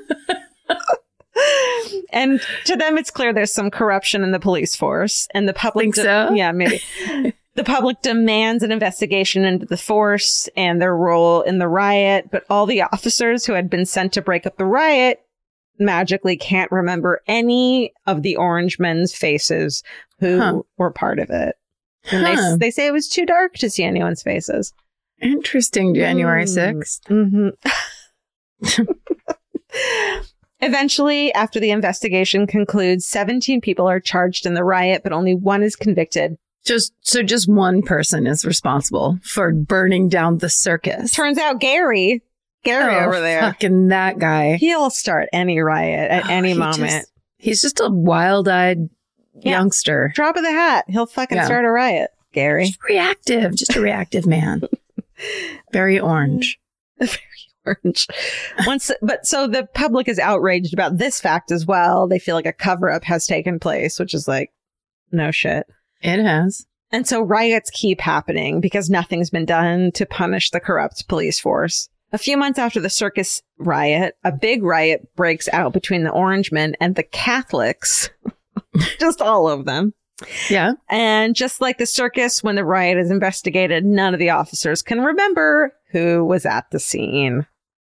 And to them, it's clear there's some corruption in the police force. And the public... Think so? Yeah, maybe. The public demands an investigation into the force and their role in the riot. But all the officers who had been sent to break up the riot magically can't remember any of the Orangemen's faces who were part of it. And they say it was too dark to see anyone's faces. Interesting. January 6th. Mm-hmm. Eventually, after the investigation concludes, 17 people are charged in the riot, but only one is convicted. Just one person is responsible for burning down the circus. Turns out Gary over there. Fucking that guy. He'll start any riot at any moment. He's just a wild-eyed youngster. Drop of the hat. He'll fucking start a riot. Gary. Just a reactive man. Very orange. Very orange. So the public is outraged about this fact as well. They feel like a cover-up has taken place, which is like, No shit. It has. And so riots keep happening because nothing's been done to punish the corrupt police force. A few months after the circus riot, a big riot breaks out between the Orangemen and the Catholics. Just all of them. Yeah. And just like the circus, when the riot is investigated, none of the officers can remember who was at the scene.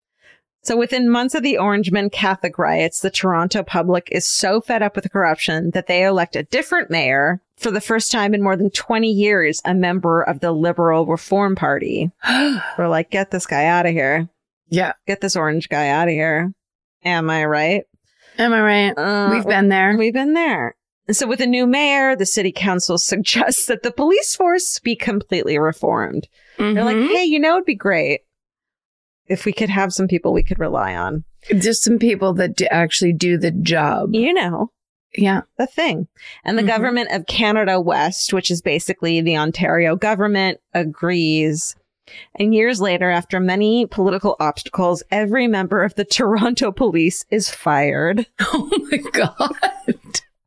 So within months of the Orangemen Catholic riots, the Toronto public is so fed up with the corruption that they elect a different mayor. For the first time in more than 20 years, a member of the Liberal Reform Party. We're like, get this guy out of here. Yeah. Get this orange guy out of here. Am I right? Am I right? We've been there. We've been there. And so with a new mayor, the city council suggests that the police force be completely reformed. They're like, hey, it'd be great if we could have some people we could rely on. Just some people that actually do the job. Yeah. The thing. And the government of Canada West, which is basically the Ontario government, agrees. And years later, after many political obstacles, every member of the Toronto police is fired. Oh my God.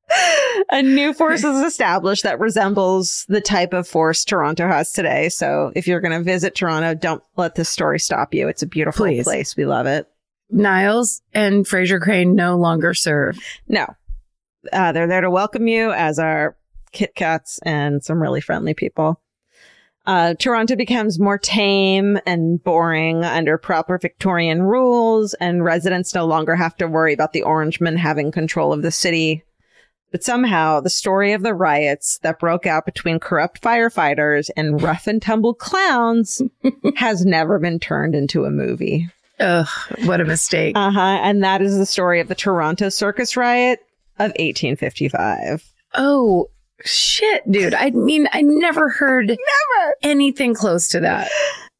A new force is established that resembles the type of force Toronto has today. So if you're going to visit Toronto, don't let this story stop you. It's a beautiful place. We love it. Niles and Fraser Crane no longer serve. No. They're there to welcome you, as are Kit Kats and some really friendly people. Toronto becomes more tame and boring under proper Victorian rules, and residents no longer have to worry about the Orangemen having control of the city. But somehow, the story of the riots that broke out between corrupt firefighters and rough and tumble clowns has never been turned into a movie. Ugh, what a mistake. And that is the story of the Toronto Circus Riot of 1855. Oh, shit, dude. I mean, I never heard anything close to that.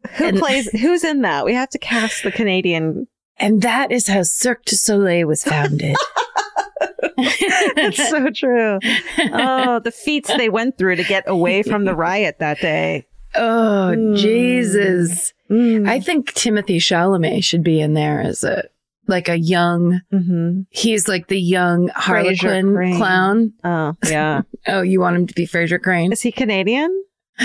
Who's in that? We have to cast the Canadian. And that is how Cirque du Soleil was founded. That's so true. Oh, the feats they went through to get away from the riot that day. Oh, Jesus. I think Timothy Chalamet should be in there as a young, he's like the young Harlequin clown. Oh, yeah. Oh, you want him to be Fraser Crane? Is he Canadian?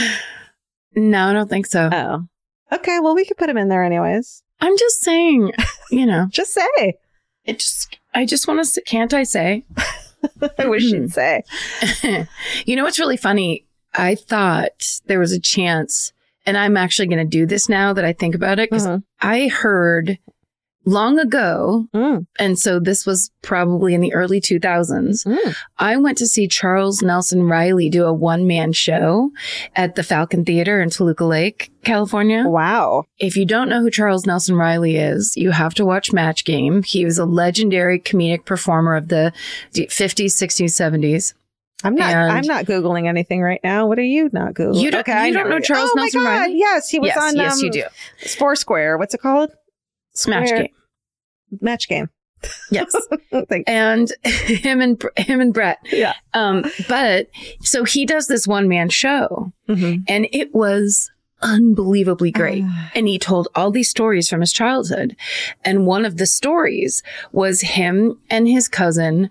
No, I don't think so. Oh. Okay, well, we could put him in there anyways. I'm just saying, Just say. I just want to, can't I say? I wish you'd say. You know what's really funny? I thought there was a chance, and I'm actually going to do this now that I think about it, because I heard long ago, and so this was probably in the early 2000s, I went to see Charles Nelson Riley do a one-man show at the Falcon Theater in Toluca Lake, California. Wow. If you don't know who Charles Nelson Riley is, you have to watch Match Game. He was a legendary comedic performer of the 50s, 60s, 70s. I'm not Googling anything right now. What are you not Googling? You don't know Charles Nelson Riley? Yes, he was on Yes, you do. Foursquare. What's it called? Match Game. Match Game. Yes. And him and Brett. Yeah. But so he does this one-man show, and it was unbelievably great. And he told all these stories from his childhood. And one of the stories was him and his cousin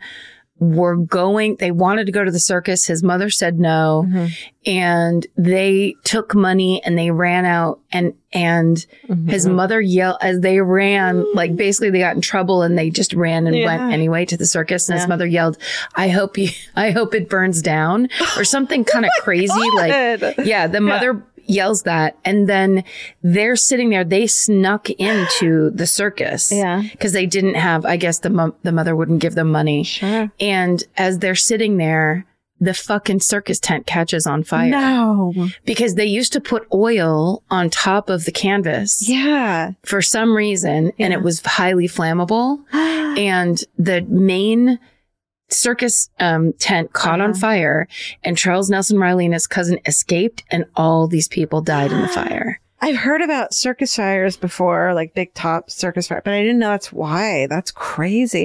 they wanted to go to the circus. His mother said no. And they took money and they ran out, and his mother yelled as they ran, like basically they got in trouble and they just ran and went anyway to the circus. And his mother yelled, I hope it burns down, or something kind of crazy. The mother yells that, and then they're sitting there. They snuck into the circus, because they didn't have, I guess the mother wouldn't give them money. Sure. And as they're sitting there, the fucking circus tent catches on fire. No, because they used to put oil on top of the canvas. Yeah, for some reason, and it was highly flammable. And the main circus tent caught on fire, and Charles Nelson Riley and his cousin escaped, and all these people died in the fire. I've heard about circus fires before, like big top circus fire, but I didn't know that's why. That's crazy.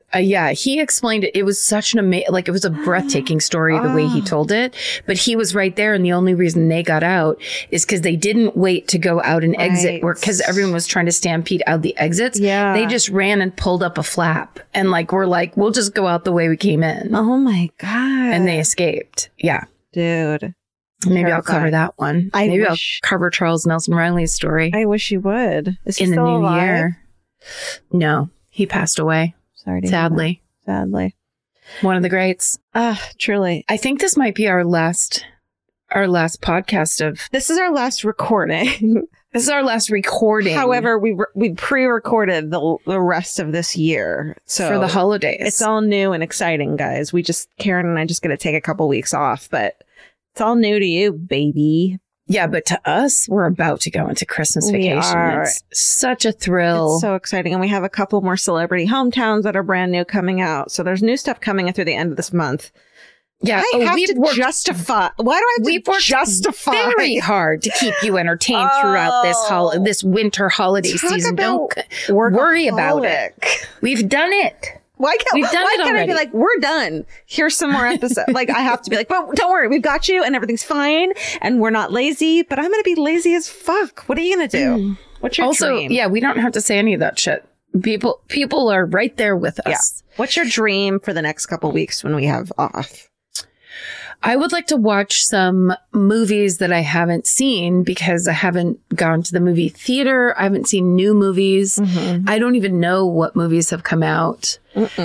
Yeah, he explained it. It was such an amazing, like, it was a breathtaking story the way he told it. But he was right there. And the only reason they got out is because they didn't wait to go out and exit work because everyone was trying to stampede out the exits. Yeah. They just ran and pulled up a flap and like, we're like, we'll just go out the way we came in. Oh my God. And they escaped. Yeah. Dude. Maybe I'll cover that one. Maybe I'll cover Charles Nelson Riley's story. I wish you would. Is he in the still new alive? year. No, he passed away. Sorry to sadly. hear that. Sadly. One of the greats. Truly. I think this might be our last podcast of. This is our last recording. This is our last recording. However, we pre-recorded the rest of this year. So for the holidays. It's all new and exciting, guys. Karen and I just going to take a couple weeks off, but it's all new to you, baby. Yeah, but to us, we're about to go into Christmas vacation. It's such a thrill. It's so exciting. And we have a couple more celebrity hometowns that are brand new coming out. So there's new stuff coming through the end of this month. Yeah, I have to justify. Why do I have to justify? Very hard to keep you entertained throughout this winter holiday season. Don't worry about it. We've done it. Why can't I be like, we're done. Here's some more episodes. Like, I have to be like, but don't worry, we've got you and everything's fine and we're not lazy, but I'm going to be lazy as fuck. What are you going to do? What's your dream? Yeah, we don't have to say any of that shit. People are right there with us. Yeah. What's your dream for the next couple weeks when we have off? I would like to watch some movies that I haven't seen because I haven't gone to the movie theater. I haven't seen new movies. Mm-hmm. I don't even know what movies have come out.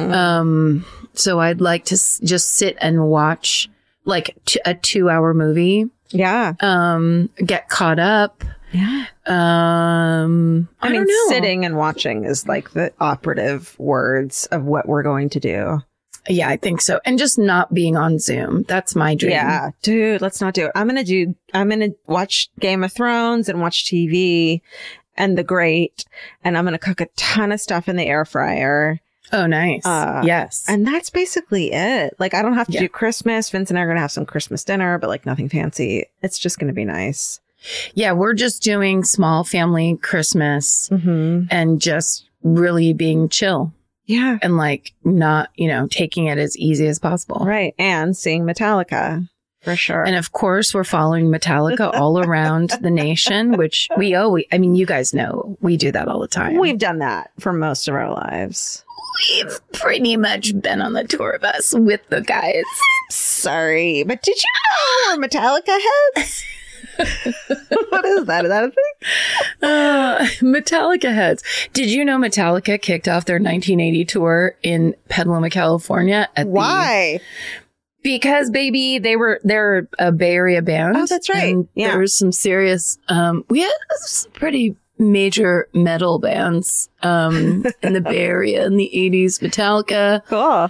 So I'd like to just sit and watch like a 2-hour movie. Yeah. Get caught up. Yeah. I mean, don't know. Sitting and watching is like the operative words of what we're going to do. Yeah, I think so. And just not being on Zoom. That's my dream. Yeah. Dude, let's not do it. I'm going to watch Game of Thrones and watch TV and The Great. And I'm going to cook a ton of stuff in the air fryer. Oh, nice. Yes. And that's basically it. Like, I don't have to do Christmas. Vince and I are going to have some Christmas dinner, but like nothing fancy. It's just going to be nice. Yeah. We're just doing small family Christmas and just really being chill. Yeah. And like not, taking it as easy as possible. Right. And seeing Metallica for sure. And of course, we're following Metallica all around the nation, which you guys know we do that all the time. We've done that for most of our lives. We've pretty much been on the tour bus with the guys. Sorry, but did you know we're Metallica heads? What is that? Is that a thing? Metallica heads. Did you know Metallica kicked off their 1980 tour in Petaluma, California? Why? Because, baby, they're a Bay Area band. Oh, that's right. And there was some serious, we had some pretty major metal bands in the Bay Area in the 80s. Metallica. Cool.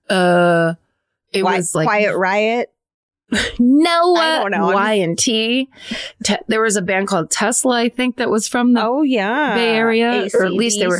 It was like Quiet Riot. No, I don't know. Y&T. There was a band called Tesla, I think, that was from the Bay Area, AC/DC. or at least they were.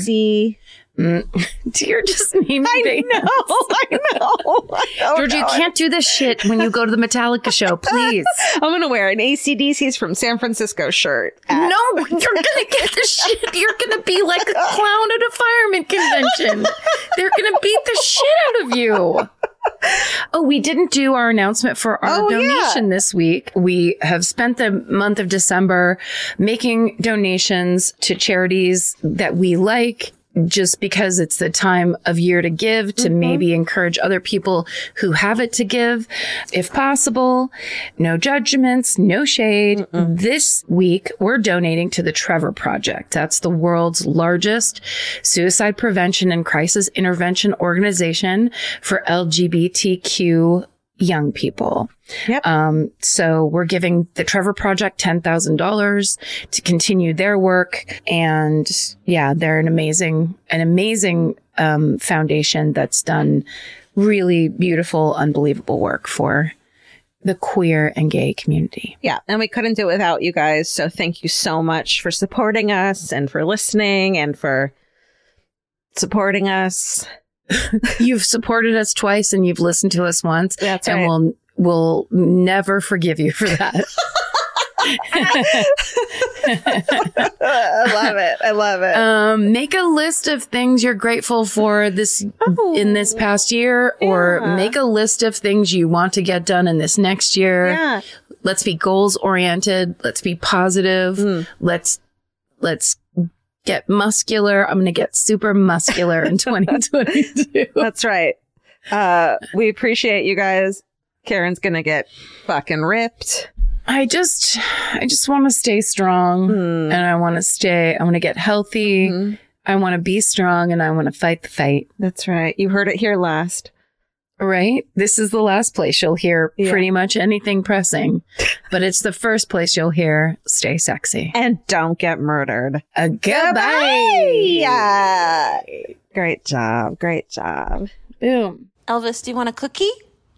You're just naming bands. I know. George, you can't do this shit when you go to the Metallica show, please. I'm gonna wear an AC/DC's from San Francisco shirt. No, you're gonna get the shit. You're gonna be like a clown at a fireman convention. They're gonna beat the shit out of you. Oh, we didn't do our announcement for our donation this week. We have spent the month of December making donations to charities that we like, just because it's the time of year to give, to maybe encourage other people who have it to give, if possible. No judgments, no shade. This week, we're donating to the Trevor Project. That's the world's largest suicide prevention and crisis intervention organization for LGBTQ young people. Yep. So we're giving the Trevor Project $10,000 to continue their work. And yeah, they're an amazing foundation that's done really beautiful, unbelievable work for the queer and gay community. Yeah. And we couldn't do it without you guys. So thank you so much for supporting us and for listening and for supporting us. You've supported us twice and you've listened to us once. That's right. And we'll never forgive you for that. I love it. I love it. Make a list of things you're grateful for in this past year, or make a list of things you want to get done in this next year. Yeah. Let's be goals oriented. Let's be positive. Let's get muscular. I'm going to get super muscular in 2022. That's right. We appreciate you guys. Karen's going to get fucking ripped. I just want to stay strong, and I want to get healthy. I want to be strong, and I want to fight the fight. That's right. You heard it here last. Right? This is the last place you'll hear pretty much anything pressing, but it's the first place you'll hear stay sexy. And don't get murdered. Goodbye. Yeah. Great job. Great job. Boom. Elvis, do you want a cookie?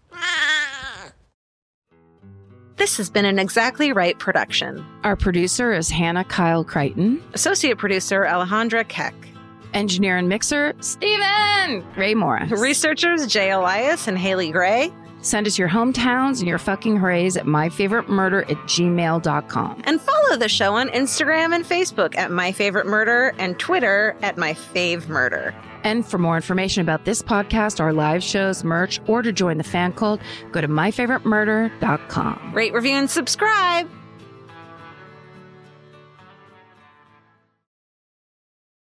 This has been an Exactly Right production. Our producer is Hannah Kyle Crichton. Associate producer Alejandra Keck. Engineer and mixer, Steven Ray Morris. Researchers Jay Elias and Haley Gray. Send us your hometowns and your fucking hoorays at myfavoritemurder@gmail.com. And follow the show on Instagram and Facebook at myfavoritemurder and Twitter at myfavemurder. And for more information about this podcast, our live shows, merch, or to join the fan cult, go to myfavoritemurder.com. Rate, review, and subscribe.